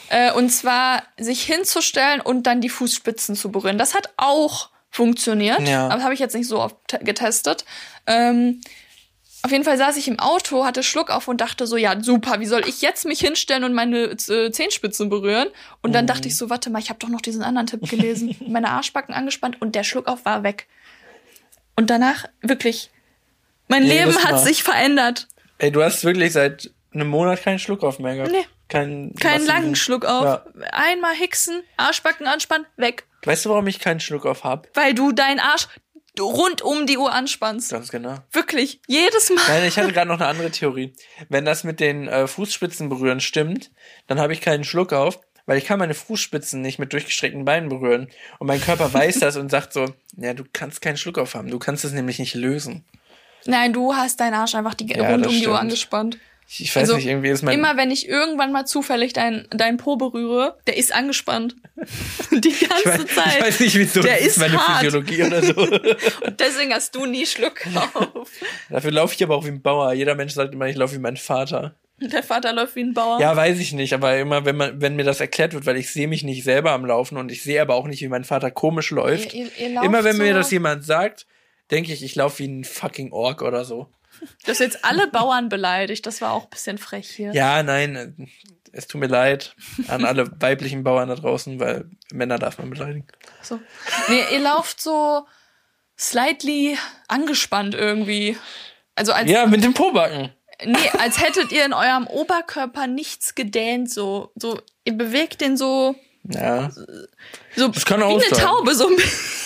Und zwar sich hinzustellen und dann die Fußspitzen zu berühren. Das hat auch funktioniert, aber das habe ich jetzt nicht so oft getestet. Auf jeden Fall saß ich im Auto, hatte Schluck auf und dachte so, ja super, wie soll ich jetzt mich hinstellen und meine Zehenspitzen berühren? Und dann dachte ich so, warte mal, ich habe doch noch diesen anderen Tipp gelesen. Meine Arschbacken angespannt und der Schluck auf war weg. Und danach wirklich, mein Leben hat sich verändert. Ey, du hast wirklich seit einem Monat keinen Schluck auf mehr gehabt. Nee. Keinen langen Schluck auf. Ja. Einmal hicksen, Arschbacken anspannen, weg. Weißt du, warum ich keinen Schluck auf hab? Weil du deinen Arsch rund um die Uhr anspannst. Ganz genau. Wirklich, jedes Mal. Nein, ich hatte gerade noch eine andere Theorie. Wenn das mit den Fußspitzen berühren stimmt, dann habe ich keinen Schluck auf, weil ich kann meine Fußspitzen nicht mit durchgestreckten Beinen berühren. Und mein Körper weiß das und sagt so, ja, du kannst keinen Schluck auf haben. Du kannst es nämlich nicht lösen. Nein, du hast deinen Arsch einfach rund um die Uhr angespannt. Ich weiß nicht, irgendwie ist mein... Immer wenn ich irgendwann mal zufällig dein Po berühre, der ist angespannt. Die ganze Zeit. Ich weiß nicht, wieso. Der ist meine Physiologie oder so. Und deswegen hast du nie Schluck auf. Dafür laufe ich aber auch wie ein Bauer. Jeder Mensch sagt immer, ich laufe wie mein Vater. Der Vater läuft wie ein Bauer? Ja, weiß ich nicht. Aber immer, wenn mir das erklärt wird, weil ich sehe mich nicht selber am Laufen und ich sehe aber auch nicht, wie mein Vater komisch läuft. Ihr immer wenn mir das jemand sagt, denke ich laufe wie ein fucking Ork oder so. Du hast jetzt alle Bauern beleidigt, das war auch ein bisschen frech hier. Ja, nein, es tut mir leid an alle weiblichen Bauern da draußen, weil Männer darf man beleidigen. So. Nee, ihr lauft so slightly angespannt irgendwie. Also ja, mit dem Pobacken. Nee, als hättet ihr in eurem Oberkörper nichts gedehnt, so ihr bewegt den so. Ja. So das kann wie auch eine sein. Taube, so.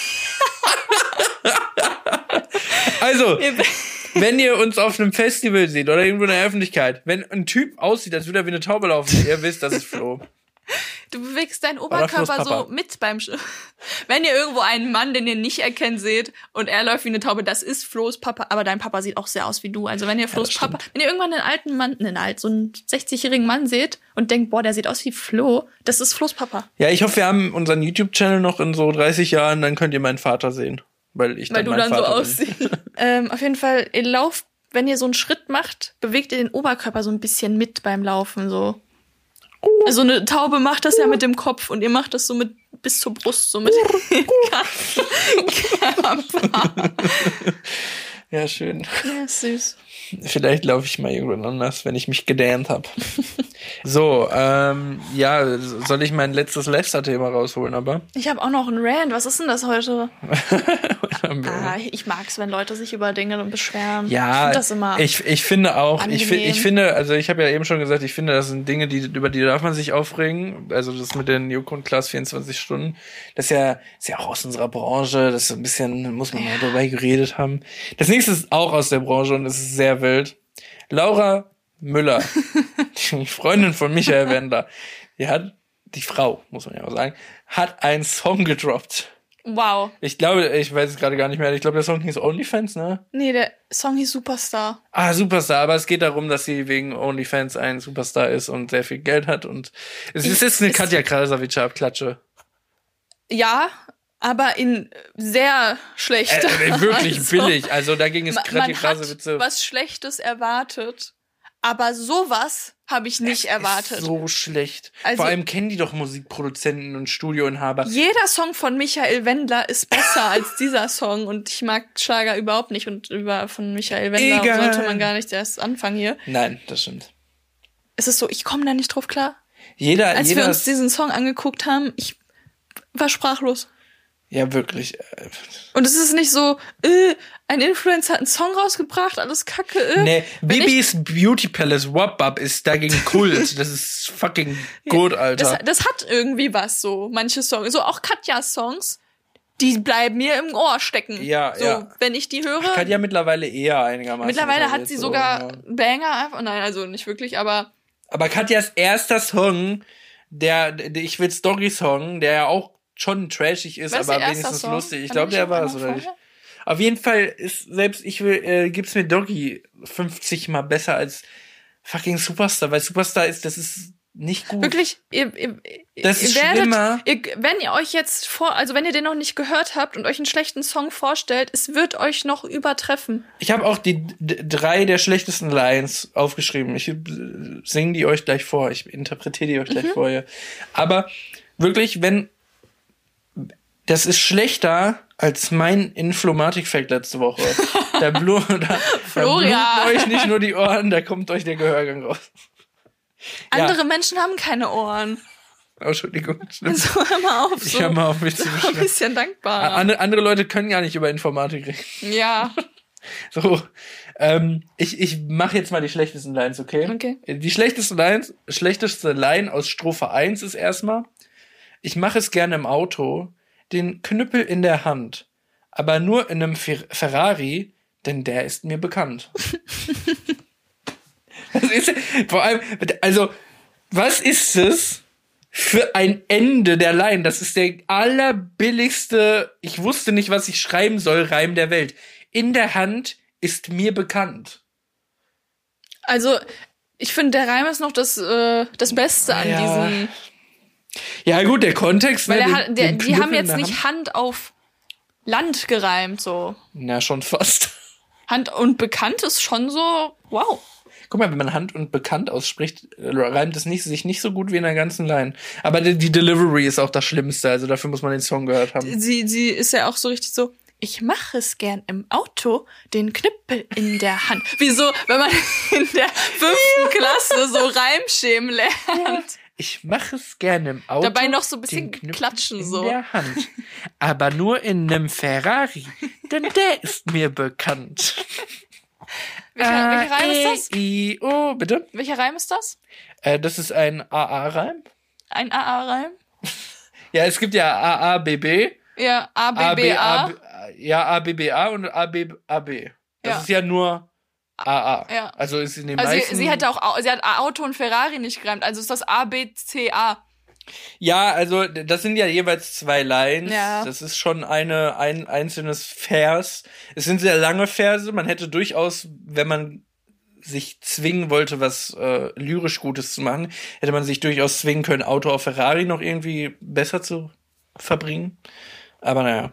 Also, wenn ihr uns auf einem Festival seht oder irgendwo in der Öffentlichkeit, wenn ein Typ aussieht, als würde er wie eine Taube laufen, ihr wisst, das ist Flo. Du bewegst deinen Oberkörper so mit beim Wenn ihr irgendwo einen Mann, den ihr nicht erkennt, seht und er läuft wie eine Taube, das ist Flo's Papa. Aber dein Papa sieht auch sehr aus wie du. Also wenn ihr Flo's Papa, wenn ihr irgendwann so einen 60-jährigen Mann seht und denkt, boah, der sieht aus wie Flo, das ist Flo's Papa. Ja, ich hoffe, wir haben unseren YouTube-Channel noch in so 30 Jahren, dann könnt ihr meinen Vater sehen. Weil du dann so aussiehst. Auf jeden Fall, ihr lauft, wenn ihr so einen Schritt macht, bewegt ihr den Oberkörper so ein bisschen mit beim Laufen, so. So eine Taube macht das ja mit dem Kopf und ihr macht das so mit bis zur Brust, so mit dem Körper. Ja, schön. Ja, süß. Vielleicht laufe ich mal irgendwann anders, wenn ich mich gedehnt habe. So, ja, soll ich mein letztes Lester-Thema rausholen, aber? Ich habe auch noch einen Rant. Was ist denn das heute? Ich mag's, wenn Leute sich über Dinge beschweren. Ja, ich finde das immer ich finde auch, angenehm. ich finde, also ich habe ja eben schon gesagt, ich finde, das sind Dinge, über die darf man sich aufregen. Also das mit den Joko und Klaas 24 Stunden, das ist ja auch aus unserer Branche, das ist so ein bisschen, muss man mal dabei geredet haben. Das nächste ist auch aus der Branche und es ist sehr wild. Laura Müller, die Freundin von Michael Wendler, die Frau, muss man ja auch sagen, hat einen Song gedroppt. Wow. Ich glaube, ich weiß es gerade gar nicht mehr, ich glaube, der Song hieß OnlyFans, ne? Nee, der Song hieß Superstar. Ah, Superstar, aber es geht darum, dass sie wegen OnlyFans ein Superstar ist und sehr viel Geld hat und es ist eine Katja Krasavice-Abklatsche. Ja, aber in sehr schlecht. Wirklich billig, also dagegen ist Katja Krasavice... Man hat was Schlechtes erwartet, aber sowas habe ich nicht erwartet. Ist so schlecht. Also, vor allem kennen die doch Musikproduzenten und Studioinhaber. Jeder Song von Michael Wendler ist besser als dieser Song und ich mag Schlager überhaupt nicht und von Michael Wendler sollte man gar nicht erst anfangen hier. Nein, das stimmt. Es ist so, ich komme da nicht drauf klar. Als wir uns diesen Song angeguckt haben, ich war sprachlos. Ja, wirklich. Und es ist nicht so, ein Influencer hat einen Song rausgebracht, alles kacke. Nee, Bibis Beauty Palace Wop-Up ist dagegen Kult. Das ist fucking gut, Alter. Das hat irgendwie was, so manche Songs. So auch Katjas Songs, die bleiben mir im Ohr stecken. Ja, so, ja. Wenn ich die höre. Katja mittlerweile eher einigermaßen. Mittlerweile hat sie sogar Banger einfach. Nein, also nicht wirklich, aber. Aber Katjas erster Song, der Ich will Story-Song, der ja auch schon trashig ist, aber wenigstens lustig. Ich glaube, der war es, oder nicht? Auf jeden Fall ist selbst gibt's mir Doggy 50 mal besser als fucking Superstar, weil Superstar das ist nicht gut. Wirklich, Das ist ihr schlimmer. wenn ihr euch jetzt wenn ihr den noch nicht gehört habt und euch einen schlechten Song vorstellt, es wird euch noch übertreffen. Ich habe auch die 3 der schlechtesten Lines aufgeschrieben. Ich singe die euch gleich vor. Ich interpretiere die euch gleich vor. Ja. Aber wirklich, das ist schlechter als mein Inflomatic-Fact letzte Woche. Da bluten euch nicht nur die Ohren, da kommt euch der Gehörgang raus. Andere Menschen haben keine Ohren. Oh, Entschuldigung. So, hör mal auf. Ich hör mal auf, mich zu ein beschweren. bisschen dankbarer. Andere Leute können gar nicht über Informatik reden. Ja. So, ich mache jetzt mal die schlechtesten Lines, okay? Okay. Die schlechteste Line aus Strophe 1 ist erstmal: Ich mache es gerne im Auto, den Knüppel in der Hand, aber nur in einem Ferrari, denn der ist mir bekannt. Das ist vor allem, also, was ist es für ein Ende der Line? Das ist der allerbilligste, ich wusste nicht, was ich schreiben soll, Reim der Welt. In der Hand ist mir bekannt. Also, ich finde, der Reim ist noch das Beste an diesem. Ja, gut, der Kontext. Weil den die haben jetzt in der nicht Hand auf Land gereimt, so. Na, schon fast. Hand und bekannt ist schon so, wow. Guck mal, wenn man Hand und bekannt ausspricht, reimt es sich nicht so gut wie in der ganzen Line. Aber die Delivery ist auch das Schlimmste, also dafür muss man den Song gehört haben. Sie ist ja auch so richtig so, ich mache es gern im Auto, den Knüppel in der Hand. Wieso, wenn man in der 5. Klasse so Reimschemen lernt? Ich mache es gerne im Auto. Dabei noch so ein bisschen den Knüppel klatschen in so. der Hand. Aber nur in einem Ferrari, denn der ist mir bekannt. Welcher Reim ist das? I-O, bitte? Welcher Reim ist das? Das ist ein AA-Reim. Ein AA-Reim? Ja, es gibt ja AABB. Ja, ABBA. Ja, ABBA und ABAB. Das ist ja nur AA. Ja. Also ist in den Also meisten... sie hat Auto und Ferrari nicht gereimt, also ist das ABCA. Ja, also das sind ja jeweils 2 Lines. Ja. Das ist schon ein einzelnes Vers. Es sind sehr lange Verse. Man hätte durchaus, wenn man sich zwingen wollte, was lyrisch Gutes zu machen, hätte man sich durchaus zwingen können, Auto auf Ferrari noch irgendwie besser zu verbringen. Aber naja.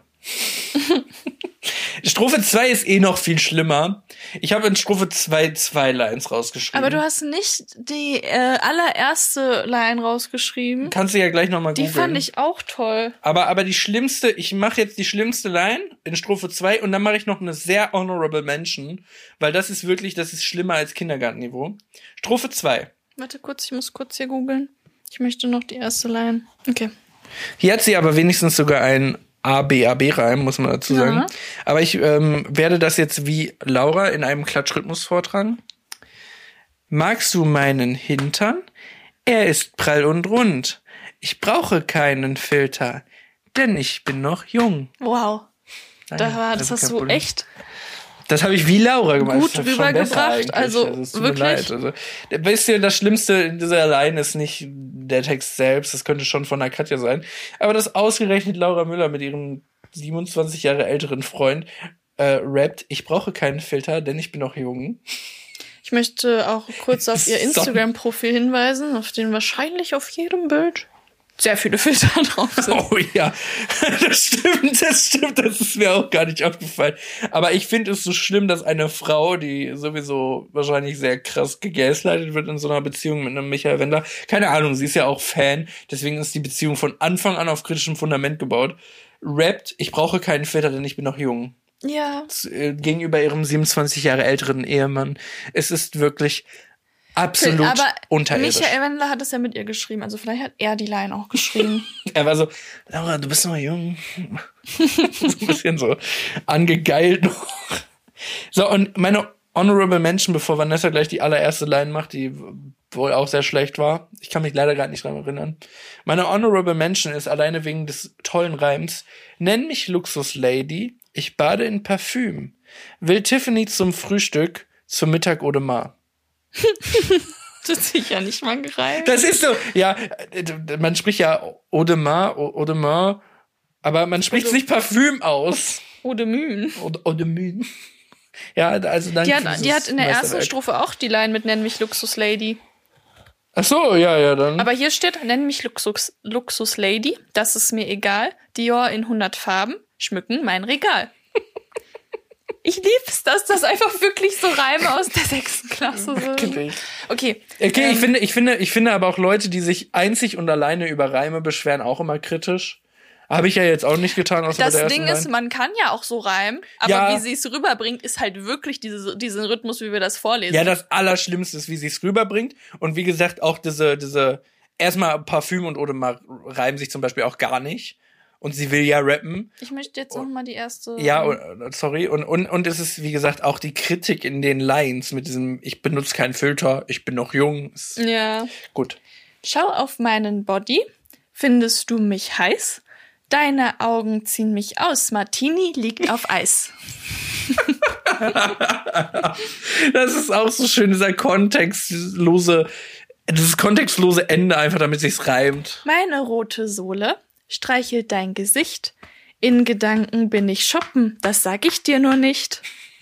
Strophe 2 ist noch viel schlimmer. Ich habe in Strophe 2 Lines rausgeschrieben. Aber du hast nicht die allererste Line rausgeschrieben. Kannst du ja gleich nochmal googeln. Die fand ich auch toll. Aber die schlimmste, ich mache jetzt die schlimmste Line in Strophe 2 und dann mache ich noch eine sehr honorable Mention, weil das ist schlimmer als Kindergartenniveau. Strophe 2. Warte kurz, ich muss kurz hier googeln. Ich möchte noch die erste Line. Okay. Hier hat sie aber wenigstens sogar ein ABAB-Reim, muss man dazu sagen. Ja. Aber ich werde das jetzt wie Laura in einem Klatschrhythmus vortragen. Magst du meinen Hintern? Er ist prall und rund. Ich brauche keinen Filter, denn ich bin noch jung. Wow. Nein, Das hast kein du Problem. echt Das habe ich wie Laura gemacht. gut Das ist schon besser rübergebracht. eigentlich. Also es tut wirklich. mir leid. Also, weißt du, das Schlimmste in dieser Line ist nicht der Text selbst. Das könnte schon von der Katja sein. Aber dass ausgerechnet Laura Müller mit ihrem 27 Jahre älteren Freund rappt, ich brauche keinen Filter, denn ich bin noch jung. Ich möchte auch kurz auf ihr So. Instagram-Profil hinweisen, auf dem wahrscheinlich auf jedem Bild sehr viele Filter drauf sind. Oh ja, das stimmt, das ist mir auch gar nicht aufgefallen. Aber ich finde es so schlimm, dass eine Frau, die sowieso wahrscheinlich sehr krass gegaslightet wird in so einer Beziehung mit einem Michael Wendler, keine Ahnung, sie ist ja auch Fan, deswegen ist die Beziehung von Anfang an auf kritischem Fundament gebaut, rappt, ich brauche keinen Filter, denn ich bin noch jung. Ja. Gegenüber ihrem 27 Jahre älteren Ehemann. Es ist wirklich absolut Aber unterirdisch. Michael Wendler hat es ja mit ihr geschrieben, also vielleicht hat er die Line auch geschrieben. Er war so, Laura, du bist noch jung. So ein bisschen so angegeilt noch. So, und meine Honorable Mention, bevor Vanessa gleich die allererste Line macht, die wohl auch sehr schlecht war. Ich kann mich leider gerade nicht dran erinnern. Meine Honorable Mention ist alleine wegen des tollen Reims: Nenn mich Luxuslady, ich bade in Parfüm. Will Tiffany zum Frühstück, zum Mittag Audemars. Das ist sicher nicht mal gereimt. Das ist so, ja, man spricht ja Audemars, aber man spricht nicht Parfüm aus. Eau de Mün. Eau de Mün. Ja, also dann. Die hat in der ersten Strophe auch die Line mit Nenn mich Luxuslady. Ach so, ja, dann. Aber hier steht, nenn mich Luxus Lady, das ist mir egal. Dior in 100 Farben schmücken mein Regal. Ich lieb's, dass das einfach wirklich so Reime aus der 6. Klasse sind. Okay, ich finde aber auch Leute, die sich einzig und alleine über Reime beschweren, auch immer kritisch. Habe ich ja jetzt auch nicht getan. Außer das bei der Ding ersten ist, man kann ja auch so reimen, aber wie sie es rüberbringt, ist halt wirklich diesen Rhythmus, wie wir das vorlesen. Ja, das Allerschlimmste ist, wie sie es rüberbringt. Und wie gesagt, auch diese erstmal Parfüm und Audemars reimen sich zum Beispiel auch gar nicht. Und sie will ja rappen. Ich möchte jetzt noch mal die erste... Ja, sorry. Und es ist, wie gesagt, auch die Kritik in den Lines mit diesem, ich benutze keinen Filter, ich bin noch jung. Ja. Gut. Schau auf meinen Body. Findest du mich heiß? Deine Augen ziehen mich aus. Martini liegt auf Eis. Das ist auch so schön, dieses kontextlose Ende, einfach damit sich's reimt. Meine rote Sohle streichelt dein Gesicht. In Gedanken bin ich shoppen, das sag ich dir nur nicht.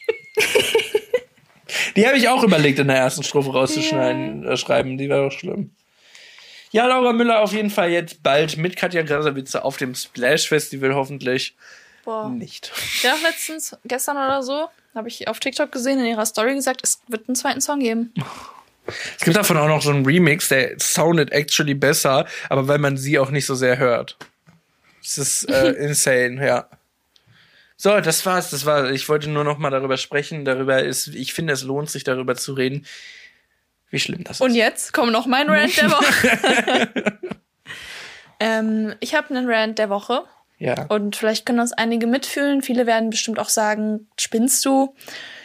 Die habe ich auch überlegt, in der ersten Strophe schreiben. Die war doch schlimm. Ja, Laura Müller auf jeden Fall jetzt bald mit Katja Krasavice auf dem Splash Festival hoffentlich. Nicht. Ja, gestern oder so, habe ich auf TikTok gesehen, in ihrer Story gesagt, es wird einen zweiten Song geben. Es gibt davon auch noch so einen Remix, der sounded actually besser, aber weil man sie auch nicht so sehr hört. Es ist insane, ja. So, das war's. Ich wollte nur noch mal darüber sprechen. Ich finde, es lohnt sich, darüber zu reden, wie schlimm das ist. Und jetzt kommt noch mein Rant der Woche. Ich habe einen Rant der Woche. Ja. Und vielleicht können uns einige mitfühlen. Viele werden bestimmt auch sagen, spinnst du?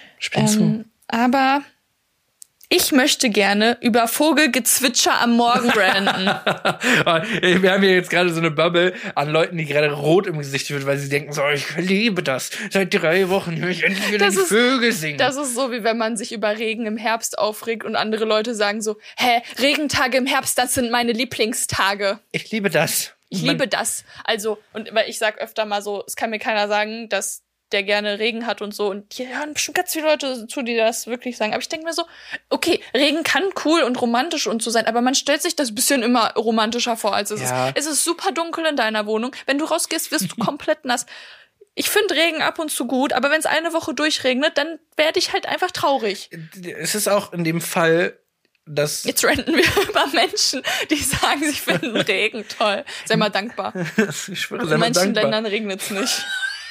Aber ich möchte gerne über Vogelgezwitscher am Morgen ranten. Wir haben hier jetzt gerade so eine Bubble an Leuten, die gerade rot im Gesicht wird, weil sie denken so, ich liebe das. Seit 3 Wochen höre ich endlich wieder die Vögel singen. Das ist so, wie wenn man sich über Regen im Herbst aufregt und andere Leute sagen so, Regentage im Herbst, das sind meine Lieblingstage. Ich liebe das. Ich liebe das. Also, und weil ich sag öfter mal so, es kann mir keiner sagen, dass der gerne Regen hat und so. Und hier hören bestimmt ganz viele Leute zu, die das wirklich sagen. Aber ich denke mir so, okay, Regen kann cool und romantisch und so sein, aber man stellt sich das bisschen immer romantischer vor, als es ist. Es ist super dunkel in deiner Wohnung. Wenn du rausgehst, wirst du komplett nass. Ich finde Regen ab und zu gut, aber wenn es eine Woche durchregnet, dann werde ich halt einfach traurig. Es ist auch in dem Fall, dass... Jetzt ranten wir über Menschen, die sagen, sie finden Regen toll. Sei mal dankbar. Ich schwöre, sei in mal manchen dankbar. Ländern regnet es nicht.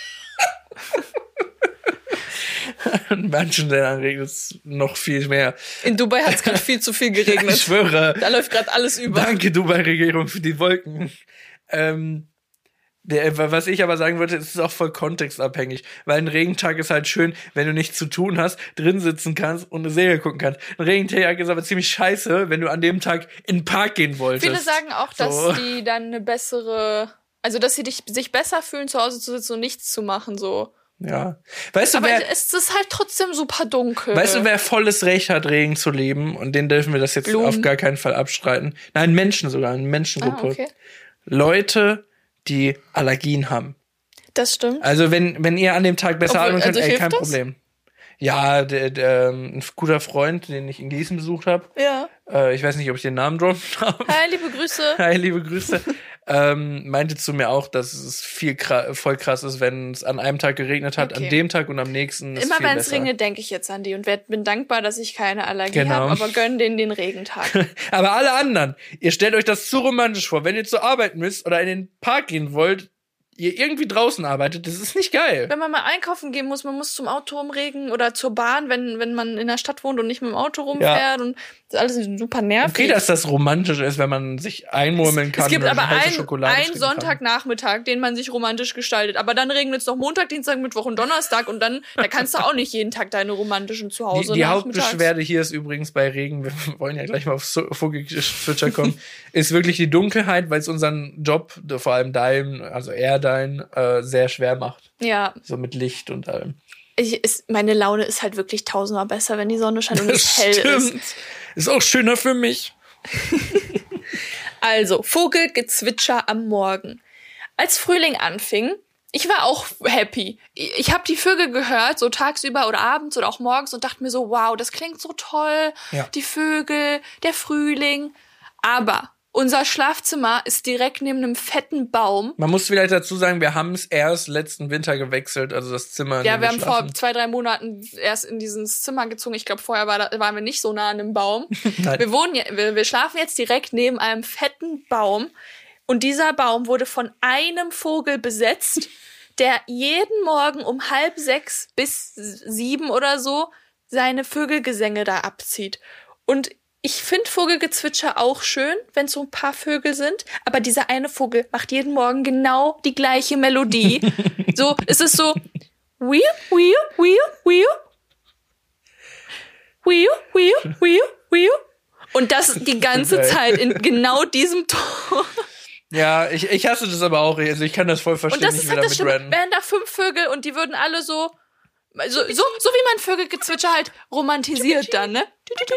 In manchen Ländern regnet es noch viel mehr. In Dubai hat es gerade viel zu viel geregnet. Ich schwöre. Da läuft gerade alles über. Danke, Dubai-Regierung, für die Wolken. Was ich aber sagen wollte, es ist auch voll kontextabhängig. Weil ein Regentag ist halt schön, wenn du nichts zu tun hast, drin sitzen kannst und eine Serie gucken kannst. Ein Regentag ist aber ziemlich scheiße, wenn du an dem Tag in den Park gehen wolltest. Viele sagen auch, dass die dann eine bessere... Also, dass sie sich besser fühlen, zu Hause zu sitzen und nichts zu machen, so. Ja. Weißt du, aber es ist halt trotzdem super dunkel. Weißt du, wer volles Recht hat, Regen zu leben? Und den dürfen wir das jetzt auf gar keinen Fall abstreiten. Nein, Menschen sogar, eine Menschengruppe. Okay. Leute, die Allergien haben. Das stimmt. Also, wenn ihr an dem Tag besser atmen könnt, kein Problem. Ja, ein guter Freund, den ich in Gießen besucht habe. Ja. Ich weiß nicht, ob ich den Namen droppen darf. Hi, liebe Grüße. Hi, liebe Grüße. Meinte zu mir auch, dass es voll krass ist, wenn es an einem Tag geregnet hat, an dem Tag und am nächsten ist immer wenn es besser. regnet, denke ich jetzt an die und bin dankbar, dass ich keine Allergie habe, aber gönn denen den Regentag. Aber alle anderen, ihr stellt euch das zu romantisch vor. Wenn ihr zur Arbeit müsst oder in den Park gehen wollt, ihr irgendwie draußen arbeitet, das ist nicht geil. Wenn man mal einkaufen gehen muss, man muss zum Auto rumregen oder zur Bahn, wenn man in der Stadt wohnt und nicht mit dem Auto rumfährt und das ist alles super nervig. Okay, dass das romantisch ist, wenn man sich einmurmeln kann. Es gibt aber einen Sonntagnachmittag, den man sich romantisch gestaltet. Aber dann regnet es noch Montag, Dienstag, Mittwoch und Donnerstag und dann da kannst du auch nicht jeden Tag deine romantischen Zuhause Die Hauptbeschwerde hier ist übrigens bei Regen, wir wollen ja gleich mal auf Vogelgezwitscher kommen, ist wirklich die Dunkelheit, weil es unseren Job, vor allem sehr schwer macht. Ja. So mit Licht und allem. Meine Laune ist halt wirklich 1000-mal besser, wenn die Sonne scheint und es hell ist. Ist auch schöner für mich. Also, Vogelgezwitscher am Morgen. Als Frühling anfing, ich war auch happy. Ich habe die Vögel gehört, so tagsüber oder abends oder auch morgens und dachte mir so, wow, das klingt so toll. Ja. Die Vögel, der Frühling. Aber unser Schlafzimmer ist direkt neben einem fetten Baum. Man muss vielleicht dazu sagen, wir haben es erst letzten Winter gewechselt, also das Zimmer. Ja, wir haben vor 2-3 Monaten erst in dieses Zimmer gezogen. Ich glaube, vorher waren wir nicht so nah an einem Baum. Nein. Wir schlafen jetzt direkt neben einem fetten Baum. Und dieser Baum wurde von einem Vogel besetzt, der jeden Morgen um 5:30 bis 7 oder so seine Vögelgesänge da abzieht. Und ich finde Vogelgezwitscher auch schön, wenn so ein paar Vögel sind, aber dieser eine Vogel macht jeden Morgen genau die gleiche Melodie. So, es ist so wiu, wiu, wiu, wiu. Wiu, wiu, wiu, wiu. Und das die ganze Zeit in genau diesem Ton. Ja, ich hasse das aber auch. Also ich kann das voll verstehen. Und das ist halt das Schlimme. Wären da 5 Vögel und die würden alle so wie man Vögelgezwitscher halt romantisiert dann, ne?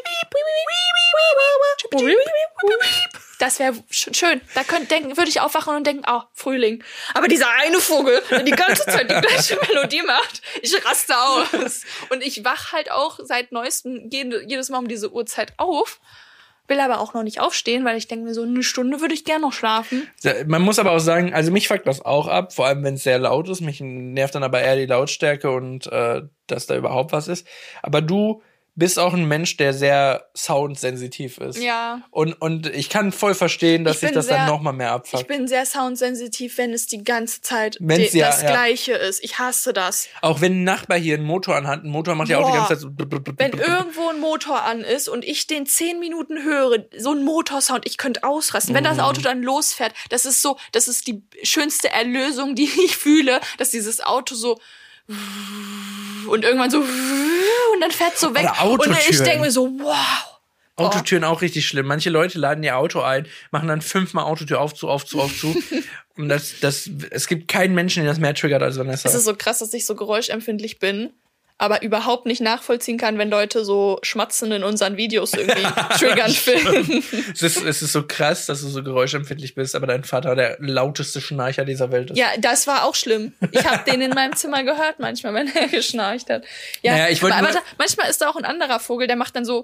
Das wäre schön. Da würde ich aufwachen und denken, Frühling. Aber dieser eine Vogel, der die ganze Zeit die gleiche Melodie macht, ich raste aus. Und ich wach halt auch seit neuestem jedes Mal um diese Uhrzeit auf. Will aber auch noch nicht aufstehen, weil ich denke mir so, eine Stunde würde ich gerne noch schlafen. Man muss aber auch sagen, also mich fuckt das auch ab, vor allem wenn es sehr laut ist. Mich nervt dann aber eher die Lautstärke und dass da überhaupt was ist. Aber du bist auch ein Mensch, der sehr soundsensitiv ist. Ja. Und ich kann voll verstehen, dass sich das dann noch mal mehr abfuckt. Ich bin sehr soundsensitiv, wenn es die ganze Zeit das Gleiche ist. Ich hasse das. Auch wenn ein Nachbar hier einen Motor anhat, ein Motor macht ja auch die ganze Zeit so. Wenn irgendwo ein Motor an ist und ich den 10 Minuten höre, so ein Motorsound, ich könnte ausrasten. Wenn das Auto dann losfährt, das ist die schönste Erlösung, die ich fühle, dass dieses Auto so und irgendwann so und dann fährt so weg. Und ich denke mir so, wow. Autotüren auch richtig schlimm. Manche Leute laden ihr Auto ein, machen dann 5-mal Autotür auf zu. Und es gibt keinen Menschen, der das mehr triggert als Vanessa. Es ist so krass, dass ich so geräuschempfindlich bin, aber überhaupt nicht nachvollziehen kann, wenn Leute so schmatzen in unseren Videos irgendwie triggern finden. Es ist so krass, dass du so geräuschempfindlich bist, aber dein Vater der lauteste Schnarcher dieser Welt ist. Ja, das war auch schlimm. Ich habe den in meinem Zimmer gehört manchmal, wenn er geschnarcht hat. Ja, naja, aber manchmal ist da auch ein anderer Vogel, der macht dann so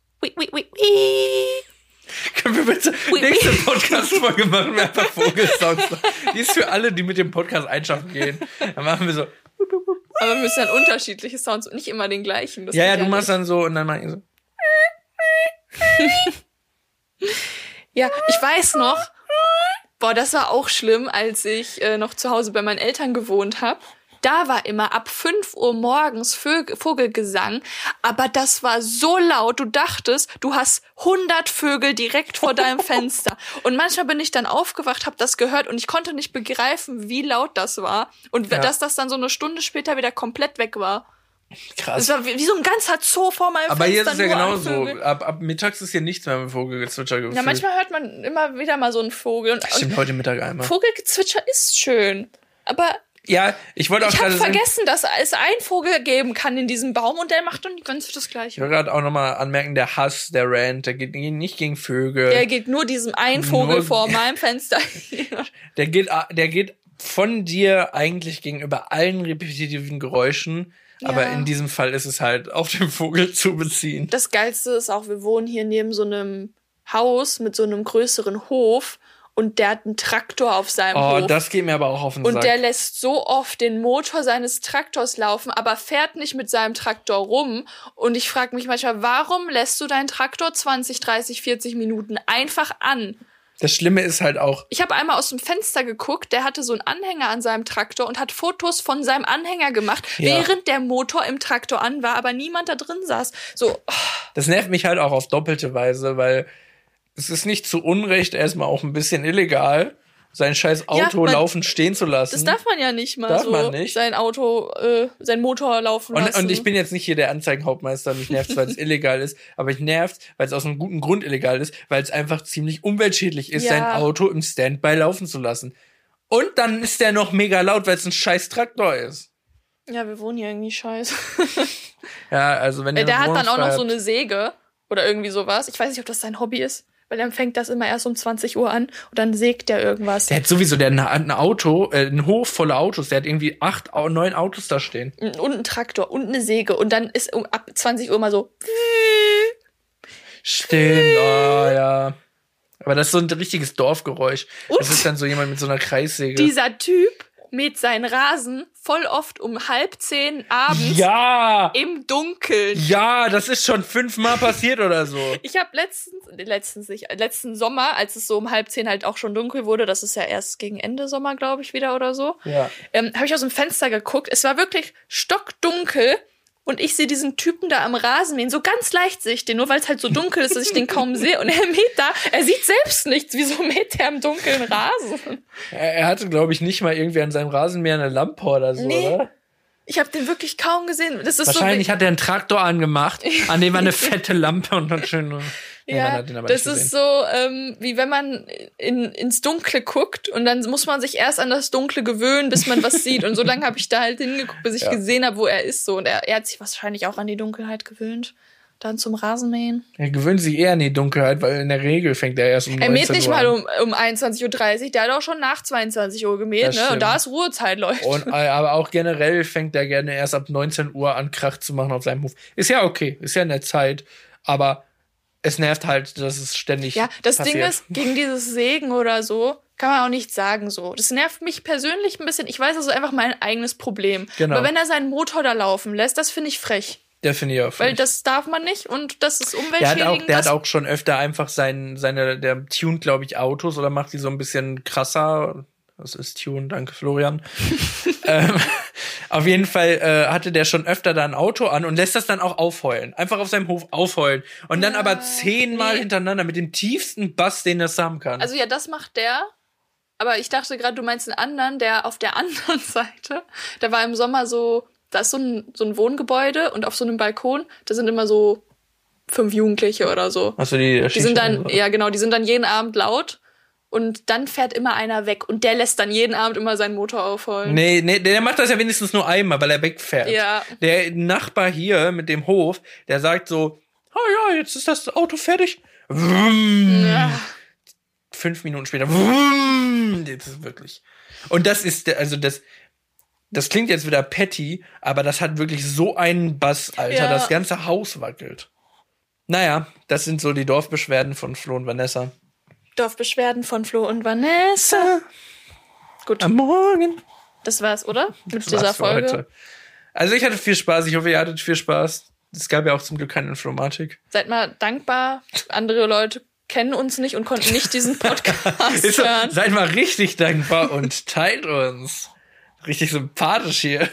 Können wir bitte nächste Podcast-Folge machen, wir einfach Vogelsounds. Die ist für alle, die mit dem Podcast einschaffen gehen. Dann machen wir so. Aber wir müssen dann unterschiedliche Sounds und nicht immer den gleichen. Ja, du machst dann so und dann mach ich so. Ja, ich weiß noch, das war auch schlimm, als ich noch zu Hause bei meinen Eltern gewohnt habe. Da war immer ab 5 Uhr morgens Vogelgesang, aber das war so laut, du dachtest, du hast 100 Vögel direkt vor deinem Fenster. Und manchmal bin ich dann aufgewacht, habe das gehört und ich konnte nicht begreifen, wie laut das war und dass das dann so eine Stunde später wieder komplett weg war. Krass. Das war wie so ein ganzer Zoo vor meinem aber Fenster. Aber hier ist es ja genauso. Ab mittags ist hier nichts mehr mit Vogelgezwitscher gefühlt. Ja, manchmal hört man immer wieder mal so einen Vogel. Und stimmt, heute Mittag einmal. Vogelgezwitscher ist schön, aber ja, ich wollte auch gerade sagen, vergessen, dass es einen Vogel geben kann in diesem Baum und der macht dann ganz das Gleiche. Ich wollte gerade auch nochmal anmerken, der Hass, der Rant, der geht nicht gegen Vögel. Der geht nur diesem einen Vogel vor meinem Fenster. Der geht von dir eigentlich gegenüber allen repetitiven Geräuschen, aber in diesem Fall ist es halt auf den Vogel zu beziehen. Das Geilste ist auch, wir wohnen hier neben so einem Haus mit so einem größeren Hof. Und der hat einen Traktor auf seinem Hof. Oh, das geht mir aber auch auf den Sack. Und der lässt so oft den Motor seines Traktors laufen, aber fährt nicht mit seinem Traktor rum. Und ich frage mich manchmal, warum lässt du deinen Traktor 20, 30, 40 Minuten einfach an? Das Schlimme ist halt auch... Ich habe einmal aus dem Fenster geguckt, der hatte so einen Anhänger an seinem Traktor und hat Fotos von seinem Anhänger gemacht, während der Motor im Traktor an war, aber niemand da drin saß. So. Das nervt mich halt auch auf doppelte Weise, weil... Es ist nicht zu Unrecht erstmal auch ein bisschen illegal, sein scheiß Auto laufend stehen zu lassen. Das darf man ja nicht mal darf man nicht. Sein Auto, sein Motor laufen lassen. Und ich bin jetzt nicht hier der Anzeigenhauptmeister, mich nervt weil es illegal ist, aber ich nervt, weil es aus einem guten Grund illegal ist, weil es einfach ziemlich umweltschädlich ist, sein Auto im Standby laufen zu lassen. Und dann ist der noch mega laut, weil es ein scheiß Traktor ist. Ja, wir wohnen hier irgendwie scheiße. Ja, also wenn der hat dann auch noch so eine Säge oder irgendwie sowas. Ich weiß nicht, ob das sein Hobby ist. Weil dann fängt das immer erst um 20 Uhr an und dann sägt der irgendwas. Der hat sowieso ein Hof voller Autos. Der hat irgendwie 8, 9 Autos da stehen. Und einen Traktor und eine Säge. Und dann ist ab 20 Uhr mal so. Stimmt, ja. Aber das ist so ein richtiges Dorfgeräusch. Und das ist dann so jemand mit so einer Kreissäge. dieser Typ mäht seinen Rasen voll oft um 9:30 abends Ja! im Dunkeln. Ja, das ist schon 5-mal passiert oder so. Ich habe letzten Sommer, als es so um 9:30 halt auch schon dunkel wurde, das ist ja erst gegen Ende Sommer, glaube ich, wieder oder so, Ja. habe ich aus dem Fenster geguckt. Es war wirklich stockdunkel und ich sehe diesen Typen da am Rasen mähen, so ganz leichtsichtig, nur weil es halt so dunkel ist, dass ich den kaum sehe. Und er mäht da, er sieht selbst nichts. Wieso mäht er im dunklen Rasen? Er hatte, glaube ich, nicht mal irgendwie an seinem Rasenmäher eine Lampe oder so, Nee. oder? Ich habe den wirklich kaum gesehen. Das ist Wahrscheinlich so, hat er einen Traktor angemacht, an dem war eine fette Lampe und dann schön... Nee, man ja, hat ihn aber das nicht ist so, wie wenn man ins Dunkle guckt und dann muss man sich erst an das Dunkle gewöhnen, bis man was sieht. Und so lange habe ich da halt hingeguckt, bis ich gesehen habe, wo er ist. So. Und er hat sich wahrscheinlich auch an die Dunkelheit gewöhnt. Dann zum Rasenmähen. Er gewöhnt sich eher an die Dunkelheit, weil in der Regel fängt er erst um 19 Uhr Er mäht nicht an. mal um 21:30 Uhr, der hat auch schon nach 22 Uhr gemäht, Das ne? Und stimmt. da ist Ruhezeit, Leute. Und, aber auch generell fängt er gerne erst ab 19 Uhr an, Krach zu machen auf seinem Hof. Ist ja okay, ist ja in der Zeit, aber es nervt halt, dass es ständig Ja, das passiert. Ding ist, gegen dieses Sägen oder so, kann man auch nichts sagen so. Das nervt mich persönlich ein bisschen. Ich weiß, das ist einfach mein eigenes Problem. Genau. Aber wenn er seinen Motor da laufen lässt, das finde ich frech. Der finde ich auch Weil frech. das darf man nicht und das ist Der umweltschädigend. hat auch schon öfter einfach der tunt, glaube ich, Autos oder macht die so ein bisschen krasser. Das ist Tune, danke Florian. Auf jeden Fall hatte der schon öfter da ein Auto an und lässt das dann auch aufheulen. Einfach auf seinem Hof aufheulen. Und dann aber 10-mal hintereinander mit dem tiefsten Bass, den das haben kann. Also ja, das macht der. Aber ich dachte gerade, du meinst einen anderen, der auf der anderen Seite, da war im Sommer so, da ist so ein Wohngebäude und auf so einem Balkon, da sind immer so 5 Jugendliche oder so. Achso, die sind dann, ja genau, die sind dann jeden Abend laut und dann fährt immer einer weg und der lässt dann jeden Abend immer seinen Motor aufheulen. Nee, der macht das ja wenigstens nur einmal, weil er wegfährt. Ja. Der Nachbar hier mit dem Hof, der sagt so, oh ja, jetzt ist das Auto fertig. Vroom. Ja. 5 Minuten später. Vroom. Das ist wirklich. Und das ist, also das klingt jetzt wieder petty, aber das hat wirklich so einen Bass, Alter. Ja. Das ganze Haus wackelt. Naja, das sind so die Dorfbeschwerden von Flo und Vanessa. Dorfbeschwerden von Flo und Vanessa. Gut, Am Morgen. das war's, oder? Mit Das dieser war's für Folge. heute. Also ich hatte viel Spaß. Ich hoffe, ihr hattet viel Spaß. Es gab ja auch zum Glück keine Informatik. Seid mal dankbar. Andere Leute kennen uns nicht und konnten nicht diesen Podcast Ist so, hören. seid mal richtig dankbar und teilt uns. Richtig sympathisch hier.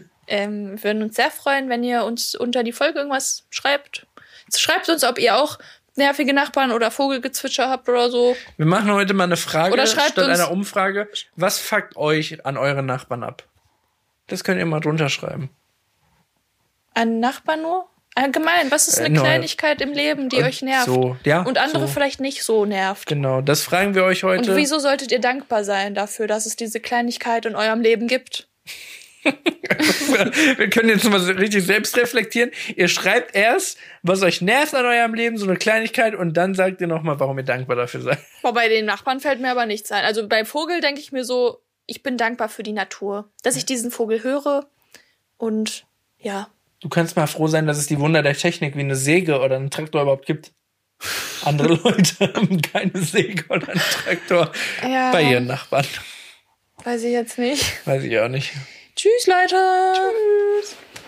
Wir würden uns sehr freuen, wenn ihr uns unter die Folge irgendwas schreibt. Schreibt uns, ob ihr auch nervige Nachbarn oder Vogelgezwitscher habt oder so. Wir machen heute mal eine Frage Oder schreibt statt uns- einer Umfrage. Was fuckt euch an euren Nachbarn ab? Das könnt ihr mal drunter schreiben. Ein Nachbar nur? Allgemein, was ist eine Nur- Kleinigkeit im Leben, die euch nervt? So, ja, und andere so. vielleicht nicht so nervt. Genau, das fragen wir euch heute. Und wieso solltet ihr dankbar sein dafür, dass es diese Kleinigkeit in eurem Leben gibt? Wir können jetzt mal so richtig selbst reflektieren. Ihr schreibt erst, was euch nervt an eurem Leben, so eine Kleinigkeit, und dann sagt ihr nochmal, warum ihr dankbar dafür seid. Boah, bei den Nachbarn fällt mir aber nichts ein. Also beim Vogel denke ich mir so, ich bin dankbar für die Natur, dass ich diesen Vogel höre und ja. Du kannst mal froh sein, dass es die Wunder der Technik wie eine Säge oder einen Traktor überhaupt gibt. Andere Leute haben keine Säge oder einen Traktor Ja. bei ihren Nachbarn. Weiß ich jetzt nicht. Weiß ich auch nicht. Tschüss, Leute. Tschüss.